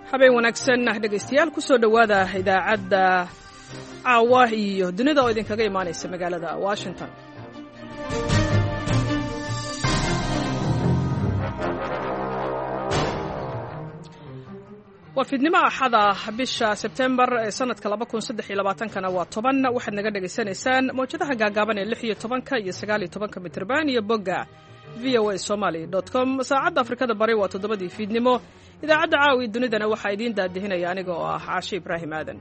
habeen wanaagsan dhegaystayaal ku soo dhowaada idaacadda caawa iyo dunida oo idinkaga imaanaysa magaalada Washington. waa fiidnimo axada bisha Sebtembar ee sanadka 2023 waa 10 waxaad naga dhageysanaysaan mowjadaha gaagaaban ee 16 iyo 19 mitirban iyo bogga voasomali.com. saacadda Afrikada Bari waa 7 fiidnimo. idaacadda caawi dunidana waxaa idiin daadihinaya aniga oo ah Caashi Ibraahim Aadan.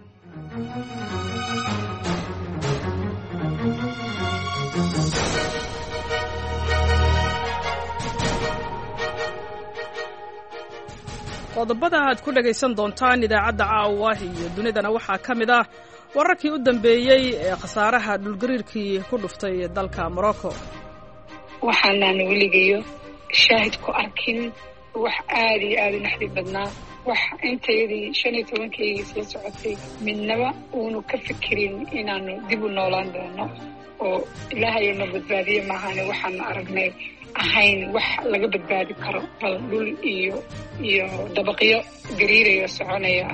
qodobada aad ku dhagaysan doontaan idaacadda caawa iyo dunidana waxaa ka mid ah wararkii u dambeeyey ee khasaaraha dhulgariirkii ku dhuftay dalka Morocco. waxaanaan weligayo shaahid ku arkin wax aad iyo aad u naxdin badnaa, wax intayadii 15 isla socotay midnaba uunu ka fikirin inaanu dib u noolaan doono oo ilaahay ma badbaadiye maahane waxaan aragnay ahayn wax laga badbaadi karo, bal dhul iyo dabaqyo gariiraya soconaya.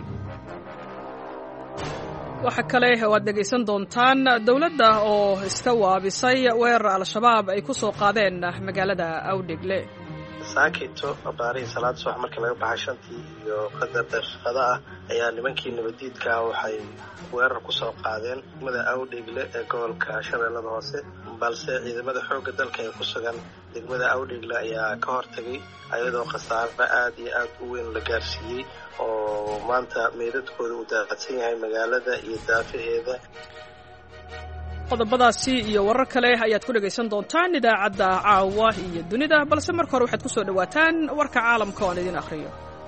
waxa kale oo aad dhegaysan doontaan dawladda oo iska waabisay weerar al-shabaab ay ku soo qaadeen magaalada Awdhegle. saakito baarihi salaad subax markii laga baxay shantii iyo qadar daqiiqada ah ayaa nimankii nabadiidka waxay weerar ku soo qaadeen degmada Awdhegle ee gobolka Shabeellada Hoose, balse ciidamada xoogga dalka ee ku sugan degmada Awdhegle ayaa ka hortagay ayadoo khasaare aad iyo aad u weyn la gaarsiiyey oo maanta meedadkooda u daadsan yahay magaalada iyo daafaheeda. qodobadaasi iyo warar kale ayaad ku dhagaysan doontaan idaacadda caawa iyo dunida, balse marka hore waxaad ku soo dhawaataan warka caalamka oo aan idin akhriyo.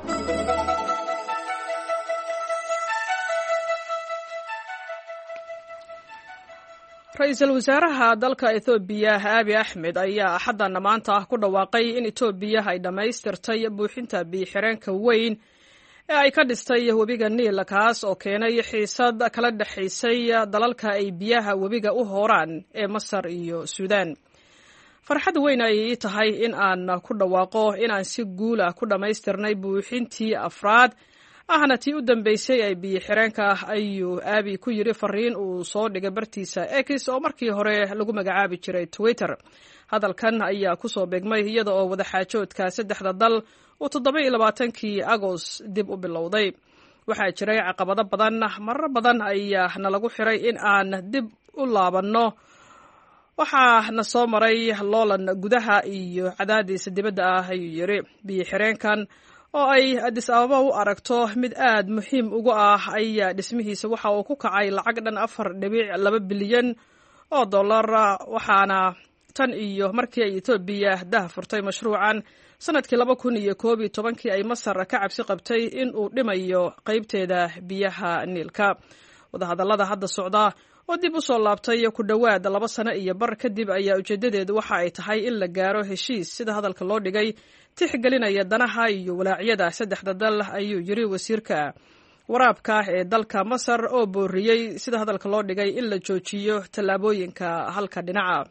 ra-iisul wasaaraha dalka Ethiopia Abiy Ahmed ayaa axaddan maanta ku dhawaaqay in Ethiopia ay dhamaystirtay buuxinta biyo-xireenka weyn ee ay ka dhistay webiga Niil, kaas oo keenay xiisad kala dhaxaysay dalalka ay biyaha webiga u hooraan ee Masar iyo Suudaan. farxad weyn ayay tahay in aan ku dhawaaqo in aan si guul ah ku dhamaystirnay buuxintii afraad ahna tii u dambeysay ay biyo-xireenka ayuu Abiy ku yiri fariin uu soo dhigay bartiisa X oo markii hore lagu magacaabi jiray Twitter. hadalkan ayaa ku soo beegmay iyada oo wadaxaajoodka saddexda dal uu 27kii Agost dib u bilowday. waxaa jiray caqabado badan, marar badan ayaa nalagu xiray in aan dib u laabanno. waxaa na soo maray loolan gudaha iyo cadaadis dibadda ah ayuu yiri. biyo-xireenkan oo ay Addis Ababa u aragto mid aad muhiim ugu ah ayaa dhismihiisa waxa uu ku kacay lacag dhan 4.2 bilyan oo dollar, waxaana tan iyo markii ay Ethiopia furtay mashruucan sanadkii 2011 ay Masar ka cabsi qabtay in uu dhimayo qaybteeda biyaha Niilka. wadahadallada hadda socda oo dib u soo laabtay ku dhawaad 2 sano iyo bar kadib ayaa ujeedadeedu waxa ay tahay in la gaaro heshiis sida hadalka loo dhigay tixgelinaya danaha iyo walaacyada saddexda dal, ayuu yiri wasiirka waraabka ee dalka Masar oo booriyey sida hadalka loo dhigay in la joojiyo tallaabooyinka halka dhinaca.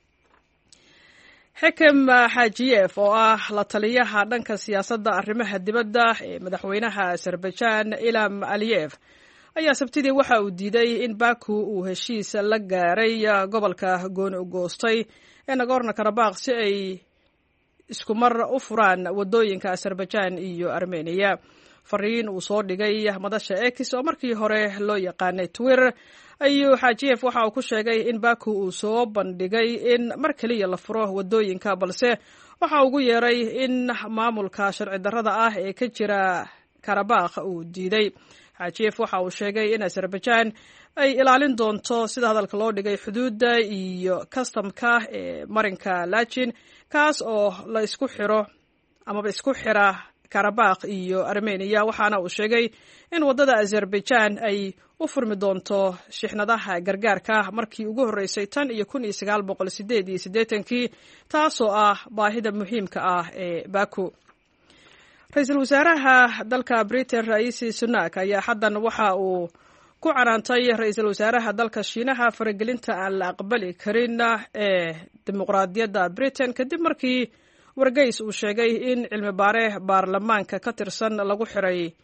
Hakem Hajiyev oo ah la taliyaha dhanka siyaasadda arrimaha dibadda ee madaxweynaha Azerbaijan Ilham Aliyev ayaa sabtidii waxa uu diiday in Baku uu heshiis la gaaray gobolka gooni-goostay ee Nagorno-Karabakh si ay isku mar u furaan wadooyinka Azerbaijan iyo Armenia. fariin uu soo dhigay madasha X oo markii hore loo yaqaanay Twitter ayuu Hajiyev waxa uu ku sheegay in Baku uu soo bandhigay in mar kaliya la furo wadooyinka, balse waxa ugu yeeray in maamulka sharci darrada ah ee ka jira Karabakh uu diiday. Hajiyev waxa uu sheegay in Azerbaijan ay ilaalin doonto sida hadalka loo dhigay xuduudda iyo kastamka ee marinka Lachin, kaas oo la isku xiro amaba isku xira Karabakh iyo Armenia, waxaana uu sheegay in wadada Azerbaijan ay u furmi doonto shixnadaha gargaarka markii ugu horeysay tan iyo 1988 taasoo ah baahida muhiimka ah ee Baku. ra-iisul wasaaraha dalka Britain Rishi Sunak ayaa xaddan waxa uu ku canaantay ra-iisul wasaaraha dalka Shiinaha faragelinta aan la aqbali karin ee dimuqraadiyadda Britain kadib markii wargeys uu sheegay in cilmi baare baarlamaanka ka tirsan lagu xiray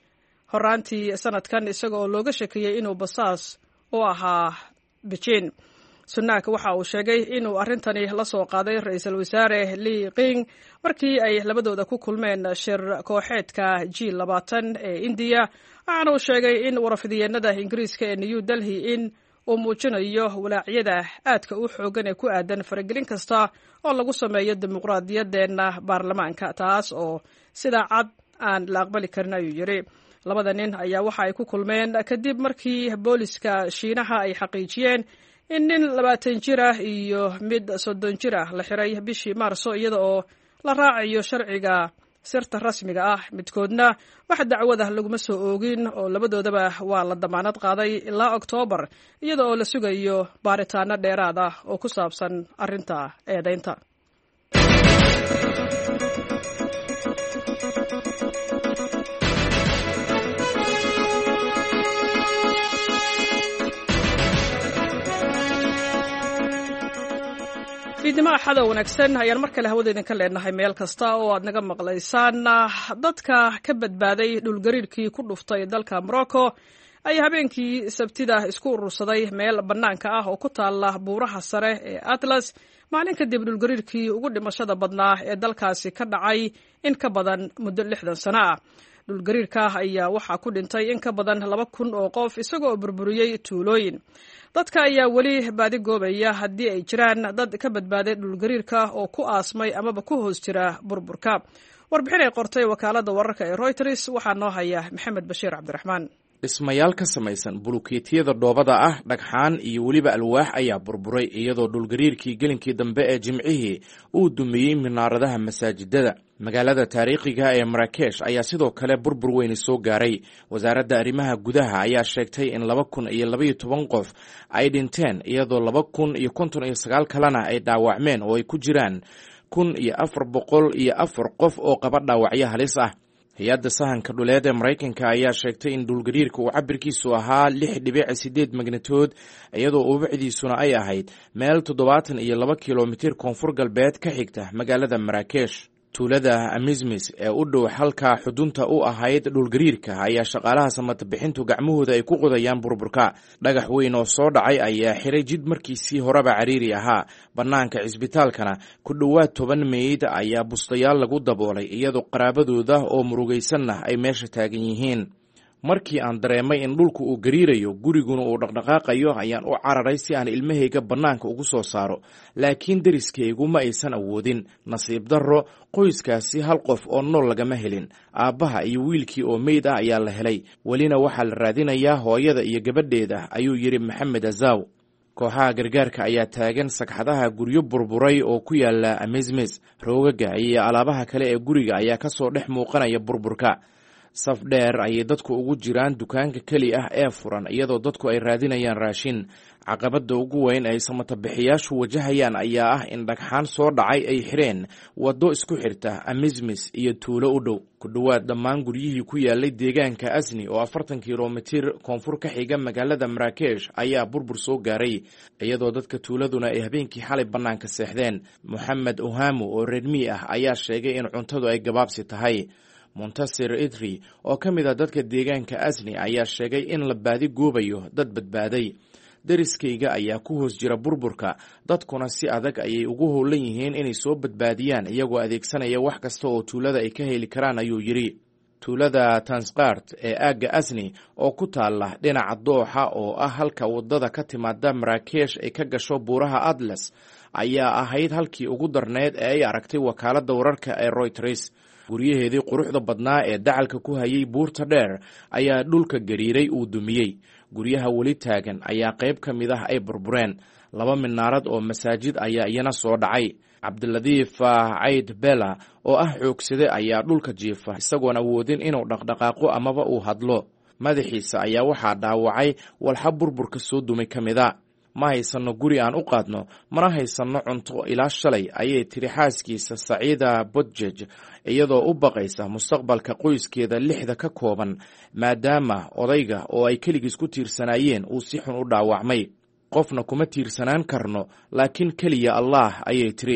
horaantii sanadkan isaga oo looga shakiyey inuu basaas u ahaa beijing. Sunak waxa uu sheegay inuu arrintani la soo qaaday ra-iisul wasaare Li Qiang markii ay labadooda ku kulmeen shir kooxeedka G20 ee India. Waxaana uu sheegay in warafidiyeenada Ingiriiska ee New Delhi in uu muujinayo walaacyada aadka u xoogan ee ku aadan faragelin kasta oo lagu sameeyo dimuqraadiyadeena baarlamaanka, taas oo sida cad aan la aqbali karin, ayuu yiri. Labada nin ayaa waxa ay ku kulmeen kadib markii booliska Shiinaha ay xaqiijiyeen in nin 20 jir ah iyo mid 30 jir ah la xiray bishii Maarso iyada oo la raacayo sharciga sirta rasmiga ah. Midkoodna wax dacwad ah laguma soo oogin oo labadoodaba waa la damaanad qaaday ilaa Oktoobar iyada oo la sugayo baaritaano dheeraad ah oo ku saabsan arrinta eedaynta. fiidnimo axada wanaagsan ayaan mar kale hawada idinka leenahay meel kasta oo aad naga maqlaysaan. Dadka ka badbaaday dhulgariirkii ku dhuftay dalka Morocco ayaa habeenkii Sabtida isku urursaday meel bannaanka ah oo ku taala buuraha sare ee Atlas maalin kadib dhulgariirkii ugu dhimashada badnaa ee dalkaasi ka dhacay in ka badan muddo 60 sano ah. Dhulgariirka ayaa waxaa ku dhintay in ka badan 2,000 oo qof isagoo burburiyey tuulooyin. Dadka ayaa weli baadi goobaya haddii ay jiraan dad ka badbaaday dhulgariirka oo ku aasmay amaba ku hoos jira burburka. Warbixin ay qortay wakaaladda wararka ee Reuters waxaa noo haya Maxamed Bashiir Cabdiraxmaan. dhismayaal ka samaysan bulukeetiyada dhoobada ah, dhagxaan iyo weliba alwaax ayaa burburay iyadoo dhulgariirkii gelinkii dambe ee jimcihii uu dumiyey minaaradaha masaajidada. magaalada taariikhiga ee Marrakesh ayaa sidoo kale burbur weyn soo gaaray. wasaaradda arrimaha gudaha ayaa sheegtay in 2,012 qof ay dhinteen iyadoo 2,059 kalena ay dhaawacmeen oo ay ku jiraan 1,404 qof oo qaba dhaawacyo halis ah. hay-adda sahanka dhuleed ee Maraykanka ayaa sheegtay in dhulgariirka uu cabirkiisu ahaa 6.8 magnituud iyadoo ubucdiisuna ay ahayd meel 72 kilomitir koonfur galbeed ka xigta magaalada Marrakesh. tuulada Amizmis ee u dhow halka xudunta u ahayd dhulgariirka ayaa shaqaalaha samata-bixintu gacmahooda ay ku qodayaan burburka. dhagax weyn oo soo dhacay ayaa xiray jid markiisii horeba cariiri ahaa. bannaanka cisbitaalkana ku dhowaad 10 meyd ayaa bustayaal lagu daboolay iyadoo qaraabadooda oo murugaysanna ay meesha taagan yihiin. markii aan dareemay in dhulku uu gariirayo guriguna uu dhaqdhaqaaqayo ayaan u cararay si aan ilmahayga bannaanka ugu soo saaro, laakiin deriskaygu ma aysan awoodin. nasiib darro qoyskaasi hal qof oo nool lagama helin. aabbaha iyo wiilkii oo meyd ah ayaa la helay. welina waxaa la raadinayaa hooyada iyo gabadheeda, ayuu yidhi Maxamed Azaw. kooxaha gargaarka ayaa taagan sagxadaha guryo burburay oo ku yaala Amizmis. roogaga iyo alaabaha kale ee guriga ayaa ka soo dhex muuqanaya burburka. saf dheer ayay dadku ugu jiraan dukaanka keli ah ee furan iyadoo dadku ay raadinayaan raashin. caqabadda ugu weyn ay samata-bixiyaashu wajahayaan ayaa ah in dhagxaan soo dhacay ay xireen waddo isku xirta Amizmis iyo tuulo u dhow. ku dhowaad dhammaan guryihii ku yaalay deegaanka Asni oo 40 kilomitir koonfur ka xiga magaalada Marrakesh ayaa burbur soo gaaray iyadoo dadka tuuladuna ay habeenkii xalay bannaanka seexdeen. Mohamed Ohamu oo reer miyi ah ayaa sheegay in cuntadu ay gabaabsi tahay. Muntasir Idri oo ka mid ah dadka deegaanka Asni ayaa sheegay in la baadi goobayo dad badbaaday. deriskayga ayaa ku hoos jira burburka, dadkuna si adag ayay ugu howlan yihiin inay soo badbaadiyaan iyagoo adeegsanaya wax kasta oo tuulada ay ka heli karaan, ayuu yidhi. tuulada Tansqart ee aagga Asni oo ku taala dhinaca dooxa oo ah halka wadada ka timaada Marrakesh ay ka gasho buuraha Atlas ayaa ahayd halkii ugu darneed ee ay aragtay wakaaladda wararka ee Reuters. guryaheedii quruxda badnaa ee dacalka ku hayay buurta dheer ayaa dhulka gariiray uu dumiyey. guryaha weli taagan ayaa qayb ka mid ah ay burbureen. 2 minaarad oo masaajid ayaa iyana soo dhacay. Cabdiladiif Cayd Bella oo ah xoogsade ayaa dhulka jiifa isagoon awoodin inuu dhaqdhaqaaqo amaba uu hadlo. madaxiisa ayaa waxaa dhaawacay walxa burburka soo dumay ka mid a. ma haysanno guri aan u qaadno, mana haysanno cunto ilaa shalay, ayay tiri xaaskiisa Saciida Bodjej iyadoo u baqaysa mustaqbalka qoyskeeda 6 ka kooban maadaama odayga oo ay keligiis ku tiirsanaayeen uu si xun u dhaawacmay. qofna kuma tiirsanaan karno laakiin keliya Allah, ayay tiri.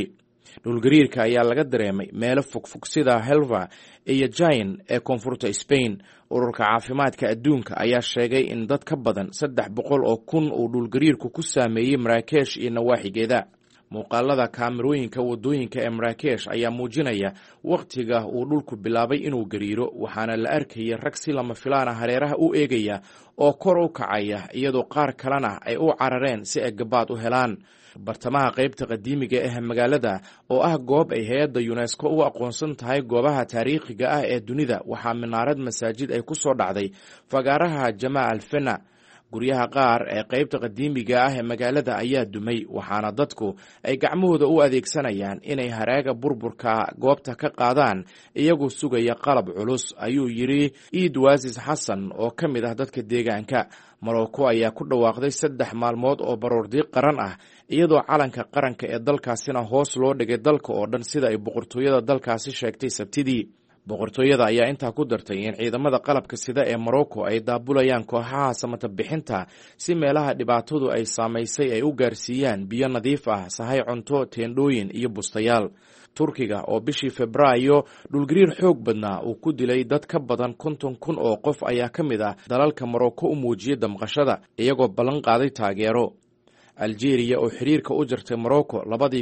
dhulgariirka ayaa laga dareemay meelo fogfog sida helva iyo jain ee koonfurta Spain. ururka caafimaadka adduunka ayaa sheegay in dad ka badan 300,000 uu dhulgariirku ku saameeyey Marrakesh iyo nawaaxigeeda. muuqaalada kaamirooyinka wadooyinka ee Marrakesh ayaa muujinaya waqtiga uu dhulku bilaabay inuu gariiro, waxaana la arkayay rag si lama filaan hareeraha u eegaya oo kor u kacaya iyadoo qaar kalena ay u carareen si ay gabaad u helaan. bartamaha qaybta qadiimiga ah magaalada oo ah goob ay hay'adda UNESCO u aqoonsan tahay goobaha taariikhiga ah ee dunida, waxaa minaarad masaajid ay ku soo dhacday fagaaraha Jamaa al-Fana. guryaha qaar ee qaybta qadiimiga ah ee magaalada ayaa dumay, waxaana dadku ay gacmahooda u adeegsanayaan inay haraaga burburka goobta ka qaadaan iyagoo sugaya qalab culus, ayuu yidhi Eid Wasis Xasan oo ka mid ah dadka deegaanka. Morocco ayaa ku dhawaaqday 3 maalmood oo baroordiiq qaran ah, iyadoo calanka qaranka ee dalkaasina hoos loo dhigay dalka oo dhan sida ay boqortooyada dalkaasi sheegtay Sabtidii. boqortooyada ayaa intaa ku dartay in ciidamada qalabka sida ee Morocco ay daabulayaan kooxaha samata bixinta si meelaha dhibaatadu ay saamaysay ay u gaarsiiyaan biyo nadiif ah, sahay cunto, teendhooyin iyo bustayaal. Turkiga oo bishii Febraayo dhulgariir xoog badnaa uu ku dilay dad ka badan 50,000 oo qof ayaa ka mid ah dalalka Morocco u muujiyay damqashada, iyagoo ballan qaaday taageero. Algeria oo xiriirka u jirtay Morocco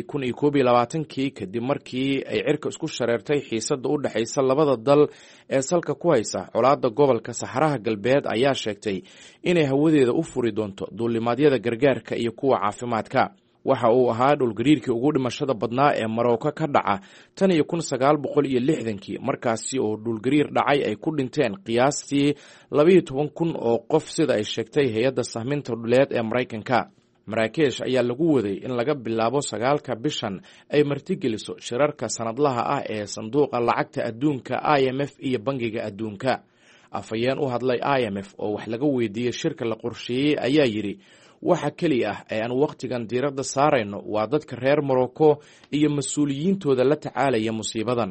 2021 kadib markii ay cirka isku shareertay xiisadda u dhaxaysa labada dal ee salka ku haysa colaadda gobolka Saxaraha Galbeed, ayaa sheegtay inay hawadeeda u furi doonto duulimaadyada gargaarka iyo kuwa caafimaadka. waxa uu ahaa dhulgariirkii ugu dhimashada badnaa ee Morocco ka dhaca tan iyo 1960 markaasi oo dhulgariir dhacay ay ku dhinteen qiyaastii 12,000 oo qof sida ay sheegtay hay'adda sahminta dhuleed ee Mareykanka. Marrakesh ayaa lagu waday in laga bilaabo 9 bishan ay martigeliso shirarka sanadlaha ah ee sanduuqa lacagta adduunka IMF iyo bangiga adduunka. afhayeen u hadlay IMF oo wax laga weydiiyey shirka la qorsheeyey ayaa yidhi waxa keliya ah ee aan waqtigan diiradda saarayno waa dadka reer Morocco iyo mas-uuliyiintooda la tacaalaya musiibadan.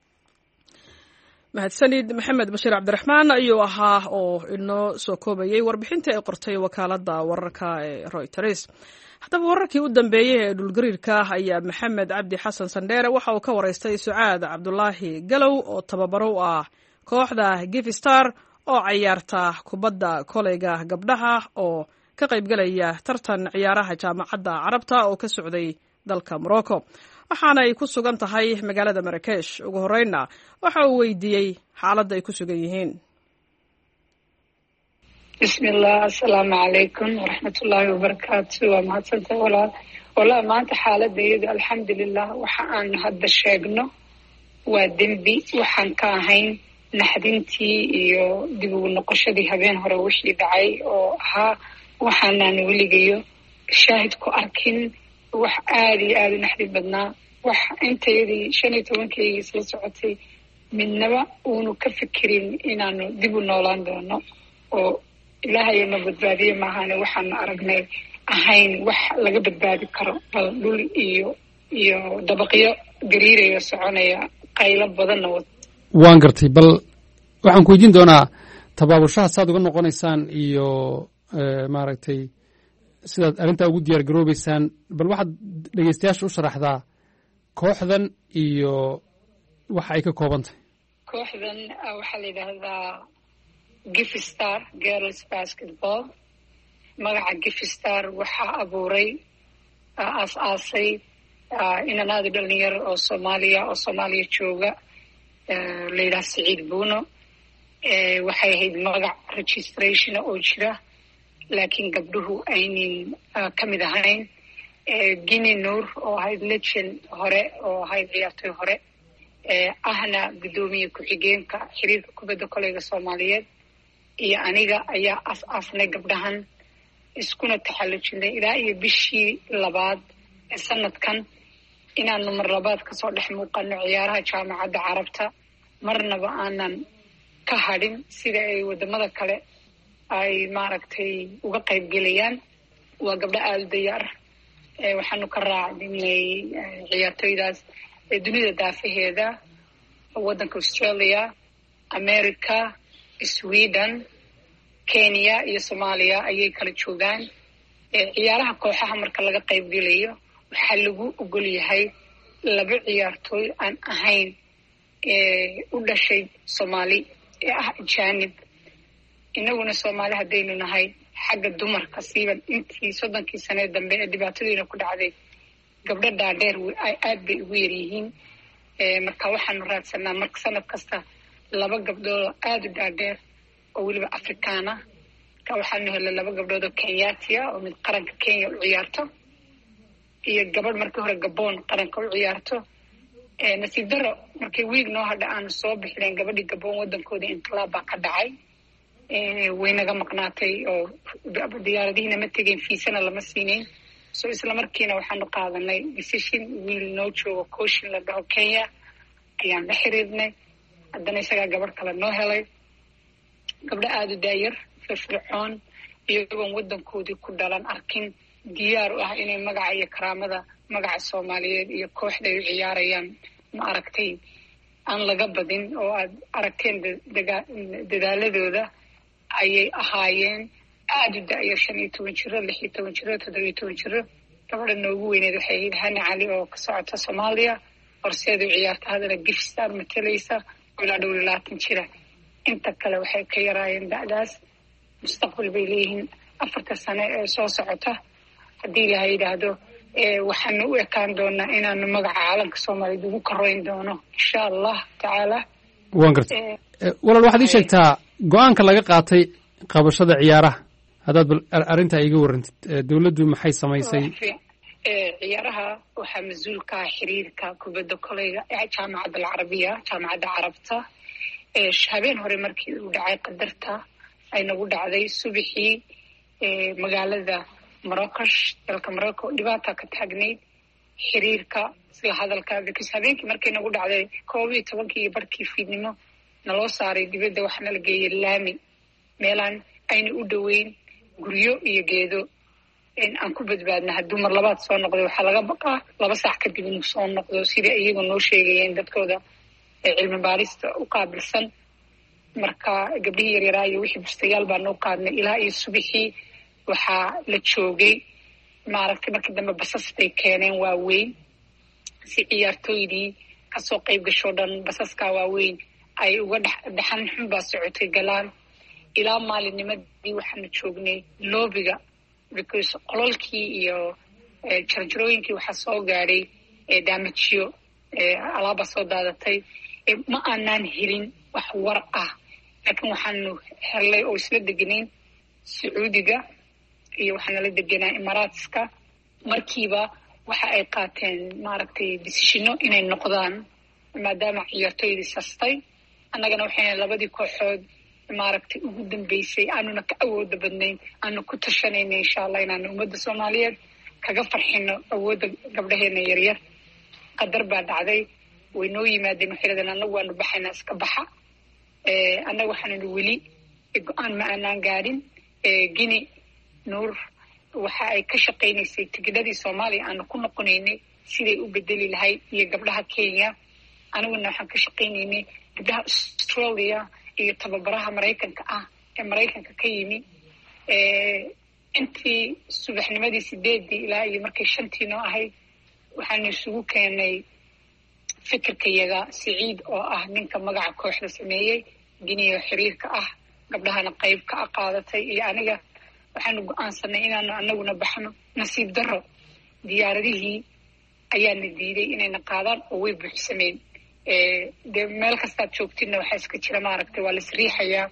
mahadsanid maxamed bashiir cabdiraxmaan ayuu ahaa oo inoo soo koobayay warbixintii ay qortay wakaaladda wararka ee Reuters. haddaba wararkii u dambeeyey ee dhulgariirka ayaa maxamed cabdi xasan sandheere waxa uu ka waraystay Sucaad Cabdulaahi Galow oo tababaro u ah kooxda Gifstar oo ciyaarta kubadda koleyga gabdhaha oo ka qaybgalaya tartan ciyaaraha jaamacadda Carabta oo ka socday dalka Morocco, waxaana ay ku sugan tahay magaalada Marrakesh. ugu horeyna waxa uu weydiiyey xaaladda ay ku sugan yihiin. bismillah, assalaamu calaykum waraxmatullaahi wabarakaatu. waa mahadsantahay walaa maanta xaaladayadu alxamdulilah waxa aan hadda sheegno waa dembi waxaan ka ahayn naxdintii iyo dib ugu noqoshadii habeen hore wixii dhacay oo ahaa waxaanaan weligayo shaahid ku arkin wax aad iyo aad u naxdin badnaa. wax intayadii 15 isla socotay midnaba uunu ka fikirin inaanu dib u noolaan doono oo ilaahay ma badbaadiye maahane waxaanu aragnay ahayn wax laga badbaadi karo. bal dhul iyo dabaqyo gariiraya soconaya qaylo badanna waan gartay. bal waxaan ku weydiin doonaa tabaabushaha saad uga noqonaysaan iyo maaragtay sidaad arrintaa ugu diyaar garoobaysaan. bal waxaad dhegeystayaasha u sharaxdaa kooxdan iyo waxa ay ka kooban tahay. kooxdan waxaa la yidhaahdaa Gifstar Girls Basketball. magaca Gifstar waxaa abuuray aas-aasay inanaada dhalinyaro oo Soomaaliya jooga la yidhaha Saciid Buuno. waxay ahayd magac registration oo jira laakiin gabdhuhu aynin ka mid ahayn. Gini Nuur oo ahayd legend hore oo ahayd ciyaartoy hore ahna guddoomiye ku-xigeenka xiriirka kubadda koleyga Soomaaliyeed iyo aniga ayaa as-aasnay gabdhahan iskuna taxallujinay ilaa iyo bishii 2 ee sanadkan inaanu mar labaad kasoo dhex muuqano ciyaaraha jaamacadda Carabta, marnaba aanan ka hadhin sida ay wadamada kale ay maaragtay uga qayb gelayaan. waa gabdho aada diyaar waxaanu ka raacdinay ciyaartoydaas dunida daafaheeda, waddanka Australia, America, Sweden, Kenya iyo Soomaaliya ayay kala joogaan. ciyaaraha kooxaha marka laga qayb gelayo waxaa lagu ogol yahay laba ciyaartooy aan ahayn u dhashay Soomaali ee ah ajaanib. inaguna Soomaali haddaynu nahay xagga dumarka siiban intii 30 sano dambe ee dhibaatooyina ku dhacday gabdho dhaadheer aad bay ugu yar yihiin. marka waxaanu raadsanaa marka sanad kasta laba gabdhood aad u dhaadheer oo weliba Afrikaana. ka waxaanu helay laba gabdhood oo Kenyaatiya oo mid qaranka Kenya u ciyaarto iyo gabadh markii hore Gabon qaranka u ciyaarto. nasiib daro markii wiig noo hadha aan soo bixin gabadhii Gabon wadankooda inqilaab baa ka dhacay. waynaga maqnaatay oo diyaaradihiina ma tegeen, fiisana lama siinayn. so isla markiina waxaanu qaadanay decision wiil noo joogo coachin la dhaho Kenya ayaan la xiriirnay. haddana isagaa gabadh kale noo helay, gabdho aad u daayar firfircoon iyagoon wadankoodii ku dhalan arkin, diyaar u ah inay magaca iyo karaamada magaca Soomaaliyeed iyo kooxda ay ciyaarayaan ma aragtay aan laga badin oo aad aragteen dadaaladooda ayay ahaayeen. aad u daayar 15 jiro 16 jiro 17 jiro. gabadha noogu weyneed waxay ahayd Hani Cali oo ka socota Soomaaliya, horseedu ciyaarta hadana Gifstar matalaysa ilaa 20 jira. inta kale waxay ka yaraayeen da'daas. mustaqbal bay leeyihiin 4 sano ee soo socota haddii la yidhaahdo. waxaanu u ekaan doonaa inaanu magaca caalamka Soomaaliyeed ugu korayn doono insha Allah tacaala. waan gartay walaal waxaad ii sheegtaa go-aanka laga qaatay qabashada ciyaaraha haddaad bal arrintaa iiga warrantid. dawladdu maxay samaysay? ciyaaraha waxaa mas-uulka xiriirka kubadda koleyga ee jaamacadda alcarabiya, jaamacadda carabta. habeen hore markii uu dhacay qadarta ay nagu dhacday subaxii magaalada Marrakesh dalka Morocco dhibaata ka taagnayd xiriirka isla hadalka. because habeenkii markii nagu dhacday 12 barkii fiidnimo naloo saaray dibadda waxaana la geeyay laami meelaan ayna u dhoweyn guryo iyo geedo aan ku badbaadna. hadduu mar labaad soo noqday waxaa laga baqaa 2 saac kadib inuu soo noqdo sida iyagu noo sheegayeen dadkooda cilmi baarista u qaabilsan. marka gabdhihii yaryaraa iyo wixii bustayaal baa noo qaadnay ilaa iyo subaxii waxaa la joogay maaragtay. markii dambe basas bay keeneen waaweyn si ciyaartooydii kasoo qayb gasho dhan basaskaa waaweyn ay uga dhaxan xun baa socotay galaan. ilaa maalinnimadii waxaanu joognay loobiga because qololkii iyo jarjarooyinkii waxaa soo gaadhay daamajiyo alaaba soo daadatay. ma aanaan helin wax war ah, laakiin waxaanu helay oo isla deganayn Sacuudiga iyo waxaana la deganaa Imaaraatska. markiiba waxa ay qaateen maaragtay decisiono inay noqdaan maadaama ciyaartooydii sastay. annagana waxayna labadii kooxood maaragtay ugu dambeysay aanuna ka awooda badnayn aanu ku tashanayna insha Allah inaanu ummadda Soomaaliyeed kaga farxino awoodda gabdhaheena yaryar. qadar baa dhacday, way noo yimaadeen waxay leedahay annagu waanu baxaynaa iska baxa. annaga waxaanu weli go-aan ma aanaan gaadhin. Gini Nuur waxa ay ka shaqaynaysay tigidhadii Soomaaliya aanu ku noqonaynay siday u bedeli lahayd iyo gabdhaha Kenya. aniguna waxaan ka shaqaynaynay gabdhaha Australia iyo tababaraha Mareykanka ah ee Mareykanka ka yimi. intii subaxnimadii 8 ilaa iyo markay 5 noo ahayd waxaanu isugu keenay fikirkayaga Saciid oo ah ninka magaca kooxda sameeyey, Giniyo xiriirka ah, gabdhahana qayb ka qaadatay iyo aniga. waxaanu go'aansanay inaanu annaguna baxno. nasiib daro diyaaradihii ayaana diiday inayna qaadaan oo way buuxsameen. dee meel kastaad joogtidna waxaa iska jira maaragtay waa la isriixayaa.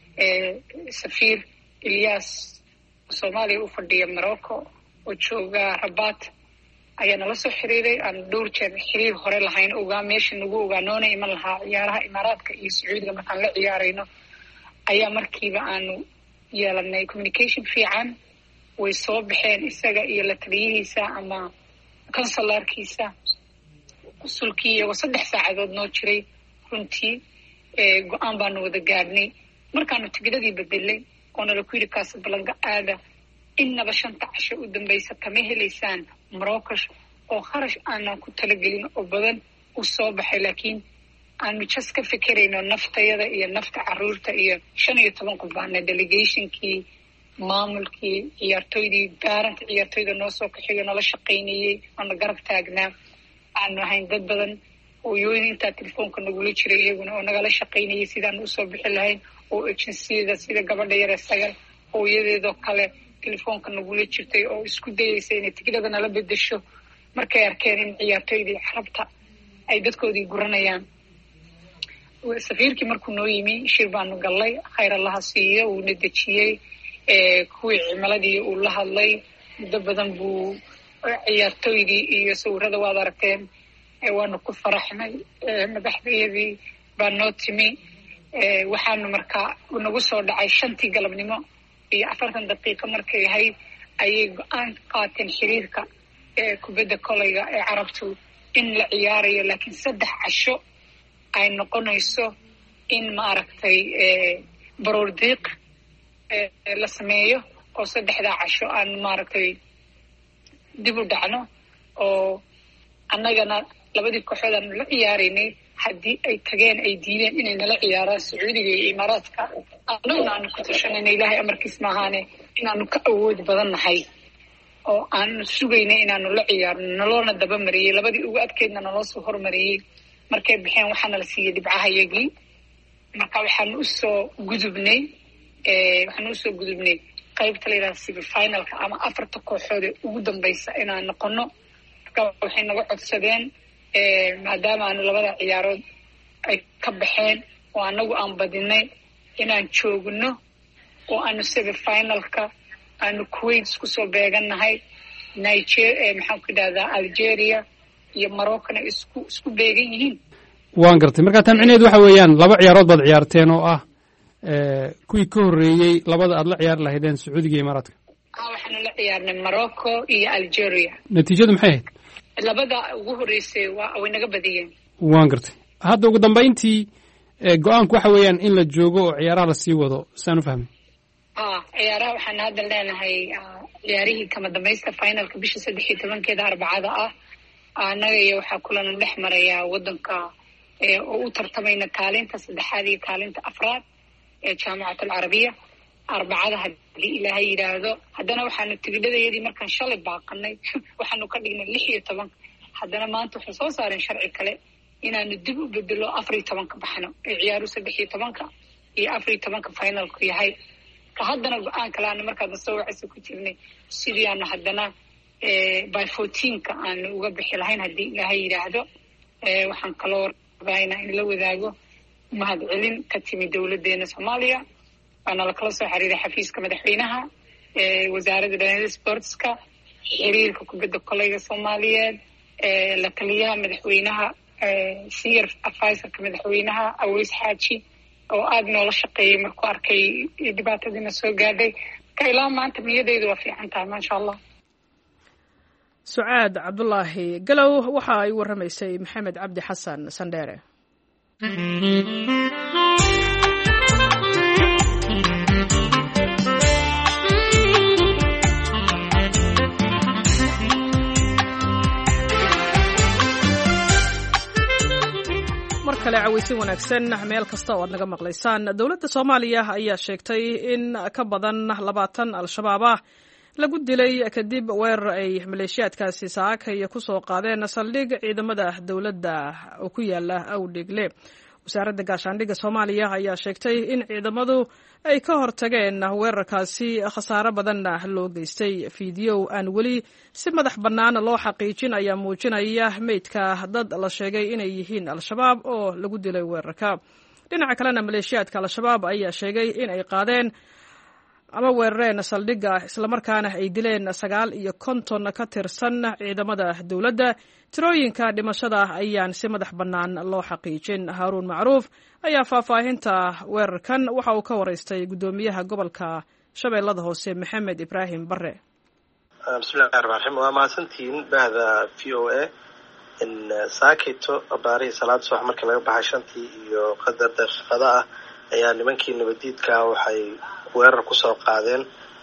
safiir Ilyas Soomaaliya u fadhiya Morocco oo jooga Rabat ayaa nala soo xiriiray. aan dhowr jeer xiriir hore lahayn ogaa meesha nagu ogaanoona iman lahaa ciyaaraha Imaaraadka iyo Sacuudiga markaan la ciyaarayno. ayaa markiiba aanu yeelanay communication fiican. way soo baxeen isaga iyo la taliyihiisa ama kansalarkiisa usulkii iyagoo 3 saacadood noo jiray. runtii go-aan baanu wada gaadhnay markaanu tigidhadii bedelay oo nala ku yidhi Casablanca aada innaba 5 casho u dambaysa kama helaysaan Marrakesh oo kharash aanan ku talagelin oo badan u soo baxay. laakiin aanu just ka fikirayno naftayada iyo nafta caruurta iyo 15 qof baana delegationkii maamulkii ciyaartooydii gaaranta ciyaartooyda noo soo kaxeeyo nala shaqaynayay oona garab taagnaa aanu ahayn dad badan hooyooyin intaa telefoonka nagula jiray iyaguna oo nagala shaqaynayay sidaan usoo bixi lahayn oo agenciyada sida gabadha yare Sagal hooyadeedoo kale telefoonka nagula jirtay oo isku dayaysa inay tigidhada nala bedesho markay arkeen in ciyaartoydii carabta ay dadkoodii guranayaan. safiirkii markuu noo yimi shir baanu gallay, khayr allaha siiyo, uuna dejiyey kuwii cimiladii uu la hadlay. muddo badan buu ciyaartoydii iyo sawirada waad aragteen waanu ku faraxnay. madaxdeedii baa noo timi. waxaanu markaa nagu soo dhacay 5 galabnimo iyo 40 daqiiqo markay ahayd ayay go-aan qaateen xiriirka kubadda kolayga ee carabtu in la ciyaarayo, laakiin 3 casho ay noqonayso in maaragtay baroordiiq la sameeyo oo 3 casho aan maaragtay dib u dhacno oo annagana labadii kooxood aanu la ciyaaraynay haddii ay tageen ay diideen inay nala ciyaaraan Sacuudiga iyo Imaaraadka, annaguna aanu ku tashanayna ilaahay amarkiis maahaane inaanu ka awood badan nahay oo aanu sugaynay inaanu la ciyaarno. naloona daba mariyey, labadii ugu adkeydna naloo soo hormariyey. markay baxeen waxaana la siiyey dhibcahayagii. marka waxaanu usoo gudubnay qaybta la yidhahda semifinalka ama 4 kooxood ee ugu dambaysa inaan noqono. marka waxay naga codsadeen maadaama aanu 2 ciyaarood ay ka baxeen oo anagu aan badinay inaan joogno oo aanu semifinalka aanu Kuwait isku soo beegannahay, maxaan ku idhahdaa Algeria iyo Morocco-na isku beegan yihiin. waan gartay. marka tamcineed waxa weeyaan 2 ciyaarood baad ciyaarteen oo ah kuwii ka horreeyey 2 aad la ciyaari lahaydeen Sacuudiga iyo Imaaraadka. waxaanu la ciyaarnay Morocco iyo Algeria. natiijadu maxay ahayd? 2 ugu horreysay way naga badiyeen. waan gartay. hadda ugu dambayntii go-aanku waxa weeyaan in la joogo oo ciyaaraha la sii wado, saan u fahmay. ciyaaraha waxaan hadda leenahay ciyaarihii kama dambaysta finalka bisha 13 Arbacada ah. annaga iyo waxaa kulan dhex maraya waddanka oo u tartamayna kaalinta 3aad iyo kaalinta 4aad ee jaamacada Alcarabiya. Arbacada haddii ilaahay yidhaahdo. haddana waxaanu tigidhadayadii markaan shalay baaqanay waxaanu ka dhignay 16. haddana maanta waxay soo saareen sharci kale inaanu dib u bedelo 14 ka baxno ee ciyaaru 13 iyo 14 finalku yahay. ka haddana go-aan kale aanu markaadna soo wacaysa ku jirnay sidii aanu haddana by 14 aanu uga bixi lahayn haddii ilaahay yidhaahdo. waxaan kaloo rabaynaa in la wadaago mahadcelin ka timi dowladdeena Soomaaliya. waana la kala soo xiriiray xafiiska madaxweynaha, wasaaradda dhalinyarada sportska, xiriirka kubadda kolayga Soomaaliyeed, la taliyaha madaxweynaha, senior advisorka madaxweynaha Aweys Xaaji oo aad noola shaqeeyey markuu arkay dhibaatadiina soo gaadhay. ka ilaa maanta niyadeydu waa fiican tahay maasha allah. Sucaad Cabdulaahi Galow waxa ay warramaysay Maxamed Cabdi Xasan Sandheere. markale cawaysin wanaagsan meel kasta oo aad naga maqlaysaan. dowladda Soomaaliya ayaa sheegtay in ka badan 20 al-shabaab ah lagu dilay kadib weerar ay maleeshiyaadkaasi saakay ku soo qaadeen saldhig ciidamada dowladda oo ku yaala Awdheegle. wasaaradda gaashaandhigga Soomaaliya ayaa sheegtay in ciidamadu ay ka hortageen weerarkaasi khasaare badanna loo geystay. fiidiyow aan weli si madax bannaan loo xaqiijin ayaa muujinaya meydka dad la sheegay inay yihiin al-shabaab oo lagu dilay weerarka. dhinaca kalena maleeshiyaadka al-shabaab ayaa sheegay in ay qaadeen ama weerareen saldhigga islamarkaana ay dileen 59 ka tirsan ciidamada dowladda. tirooyinka dhimashada ayaan si madax bannaan loo xaqiijin. Haaruun Macruuf ayaa faahfaahinta weerarkan waxa uu ka waraystay gudoomiyaha gobolka Shabeellada Hoose Maxamed Ibraahim Barre. bismillaahir rahmaanir rahiim. waa mahadsantihiin bahda VOA. in saakito baari salaad subax markii laga baxay 5 iyo qadar daqiiqada ah ayaa nimankii nabadiidka waxay weerar ku soo qaadeen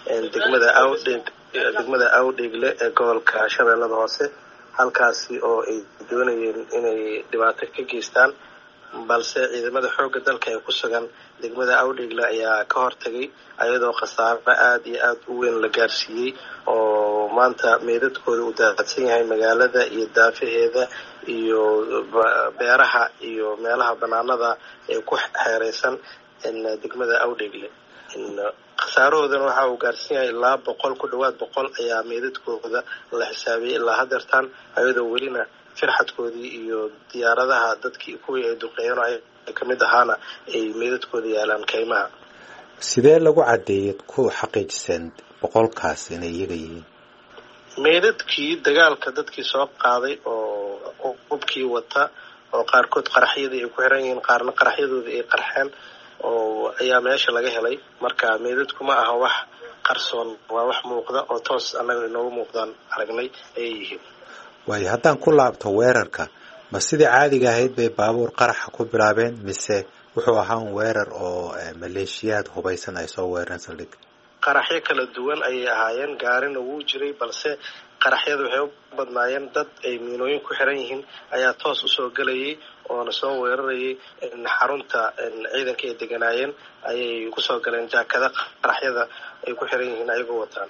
degmada Awdheegle ee gobolka Shabeellada Hoose. halkaasi oo ay doonayeen inay dhibaato ka geystaan balse ciidamada xoogga dalka ee ku sugan degmada awdheegle ayaa ka hortagay ayadoo khasaaro aada iyo aada u weyn la gaarsiiyey oo maanta meydadkooda uu daadsan yahay magaalada iyo daafaheeda iyo beeraha iyo meelaha banaanada ee ku xeereysan degmada awdheegle. khasaarahoodana waxa uu gaarsan yahay ilaa 100 ku dhawaad 100 ayaa meydadkooda la xisaabiyey ilaa hadeertaan ayadoo welina firxadkoodii iyo diyaaradaha dadkii kuwii ay duqeeyeen ay kamid ahaana ay meydadkooda yaalaan kaymaha. sidee lagu cadeeyay ku xaqiijiseen 100kaas inay iyaga yihiin? meydadkii dagaalka dadkii soo qaaday oo hubkii wata oo qaarkood qaraxyadii ay ku xiran yihiin qaarna qaraxyadooda ay qarxeen oo ayaa meesha laga helay. marka meydadku ma aha wax qarsoon, waa wax muuqda oo toos anaga inoogu muuqdaan aragnay ay yihiin. waayo haddaan ku laabto weerarka ma sidii caadiga ahayd bay baabuur qaraxa ku bilaabeen mise wuxuu ahaa weerar oo maleeshiyaad hubaysan ay soo weerareen saldhig? qaraxyo kala duwan ayay ahaayeen, gaarina wuu jiray, balse qaraxyadu waxay u badnaayeen dad ay miinooyin ku xiran yihiin ayaa toos usoo gelayay oona soo weerarayay xarunta ciidanka ay deganaayeen ayay kusoo galeen jaakada qaraxyada ay ku xiran yihiin ayagoo wataan.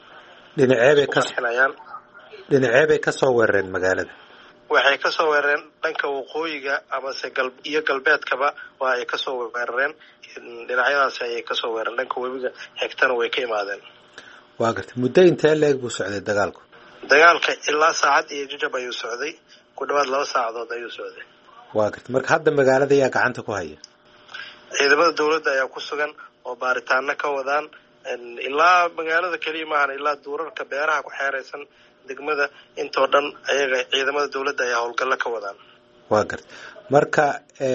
dhinacee bay kasoo weerareen magaalada? waxay kasoo weerareen dhanka waqooyiga amase iyo galbeedkaba waa ay kasoo weerareen. dhinacyadaasi ayay kasoo weerareen, dhanka webiga xigtana way ka imaadeen. waa gartay. muddo intee leeg buu socday dagaalku? dagaalka ilaa saacad iyo jajab ayuu socday, ku dhawaad 2 saacadood ayuu socday. waa gartay. marka hadda magaalada ayaa gacanta ku haya? ciidamada dawladda ayaa ku sugan oo baaritaano ka wadaan. ilaa magaalada keliya maahan, ilaa duurarka beeraha ku xeeraysan degmada intoo dhan ayaga ciidamada dawladda ayaa howlgallo ka wadaan. waa gartay. marka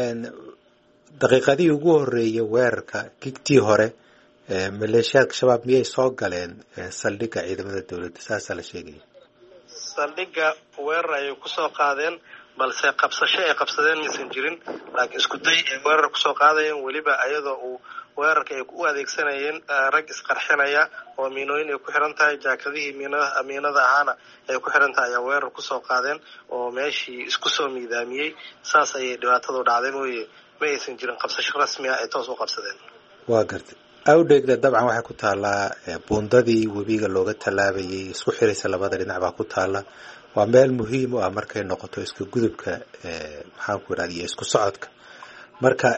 daqiiqadii ugu horeeyay weerarka gigtii hore maleeshiyaadka shabaab miyay soo galeen saldhigga ciidamada dawladda? saasaa la sheegaya. saldhigga weerar ayay kusoo qaadeen, balse qabsasho ay qabsadeen maysan jirin, laakiin isku day ay weerar kusoo qaadayeen, weliba ayadoo uu weerarka ay u adeegsanayeen rag isqarxinaya oo miinooyin ay ku xiran tahay, jaakadihii miinada ahaana ay ku xiran tahay ayaa weerar kusoo qaadeen oo meeshii isku soo miidaamiyey. saas ayay dhibaatadu dhacday mooye ma aysan jirin qabsasho rasmi ah ay toos u qabsadeen. waa gartay. awdheegle dabcan waxay ku taallaa buundadii webiga looga tallaabayay isku xiraysa labada dhinac baa ku taalla. waa meel muhiim u ah markay noqoto isku gudubka maxaan ku idhahda iyo isku socodka. marka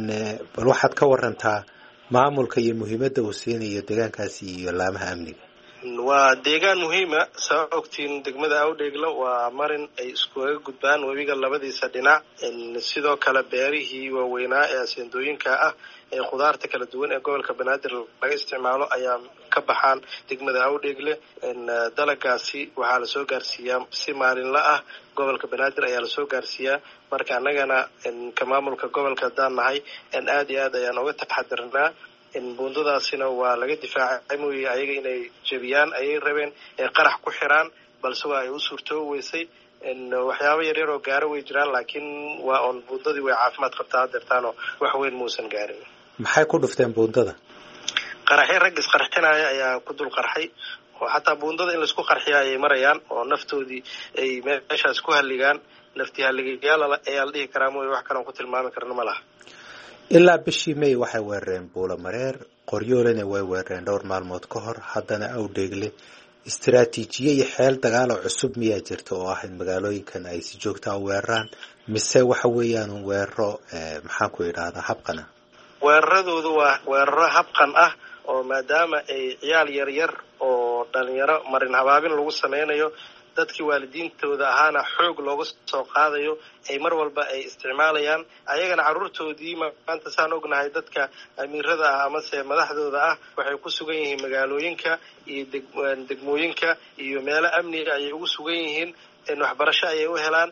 bal waxaad ka warantaa maamulka iyo muhiimadda uu siinayo deegaankaasi iyo laamaha amniga. waa deegaan muhiima. saa ogtiin degmada awdheegle waa marin ay iskuga gudbaan webiga labadiisa dhinac. sidoo kale beerihii waaweynaa ee aseendooyinka ah ee khudaarta kala duwan ee gobolka banaadir laga isticmaalo ayaa ka baxaan degmada awdheegle. dalagaasi waxaa lasoo gaarsiiyaa si maalinla ah, gobolka banaadir ayaa lasoo gaarsiiyaa. marka annagana ka maamulka gobolka haddaan nahay aad iyo aad ayaan uga taxadirnaa. buundadaasina waa laga difaacay mooye ayaga inay jebiyaan ayay rabeen, ee qarax ku xiraan, balse waa ay u suurtoobi weysay. waxyaabo yaryar oo gaaro way jiraan, laakiin waa on buundadii way caafimaad qabtaa hadeertaanoo wax weyn muusan gaarin. maxay ku dhufteen buundada? qaraxyo rag isqarxinaya ayaa ku dul qarxay, oo xataa buundada in laisku qarxiya ayay marayaan oo naftoodii ay meeshaas ku halligaan. naftii halligayaal ayaa la dhihi karaa mooye wax kaloon ku tilmaami karna ma laha. ilaa bishii May waxay weerareen Buulamareer, Qoryoolena way weerareen dhowr maalmood ka hor. haddana Awdheegle. istiraatiijiye iyo xeel dagaal oo cusub miyaa jirta oo ah in magaalooyinkan ay si joogta u weeraraan, mise waxa weeyaan weeraro maxaan ku idhaahdaa habqan ah? weeraradoodu waa weeraro habqan ah oo maadaama ay ciyaal yaryar oo dhalinyaro marin habaabin lagu sameynayo, dadkii waalidiintooda ahaana xoog looga soo qaadayo, ay mar walba ay isticmaalayaan. ayagana carruurtoodii maanta saan ognahay dadka amiirada ah amase madaxdooda ah waxay ku sugan yihiin magaalooyinka iyo degmooyinka iyo meelo amniga ayay ugu sugan yihiin. waxbarasho ayay u helaan.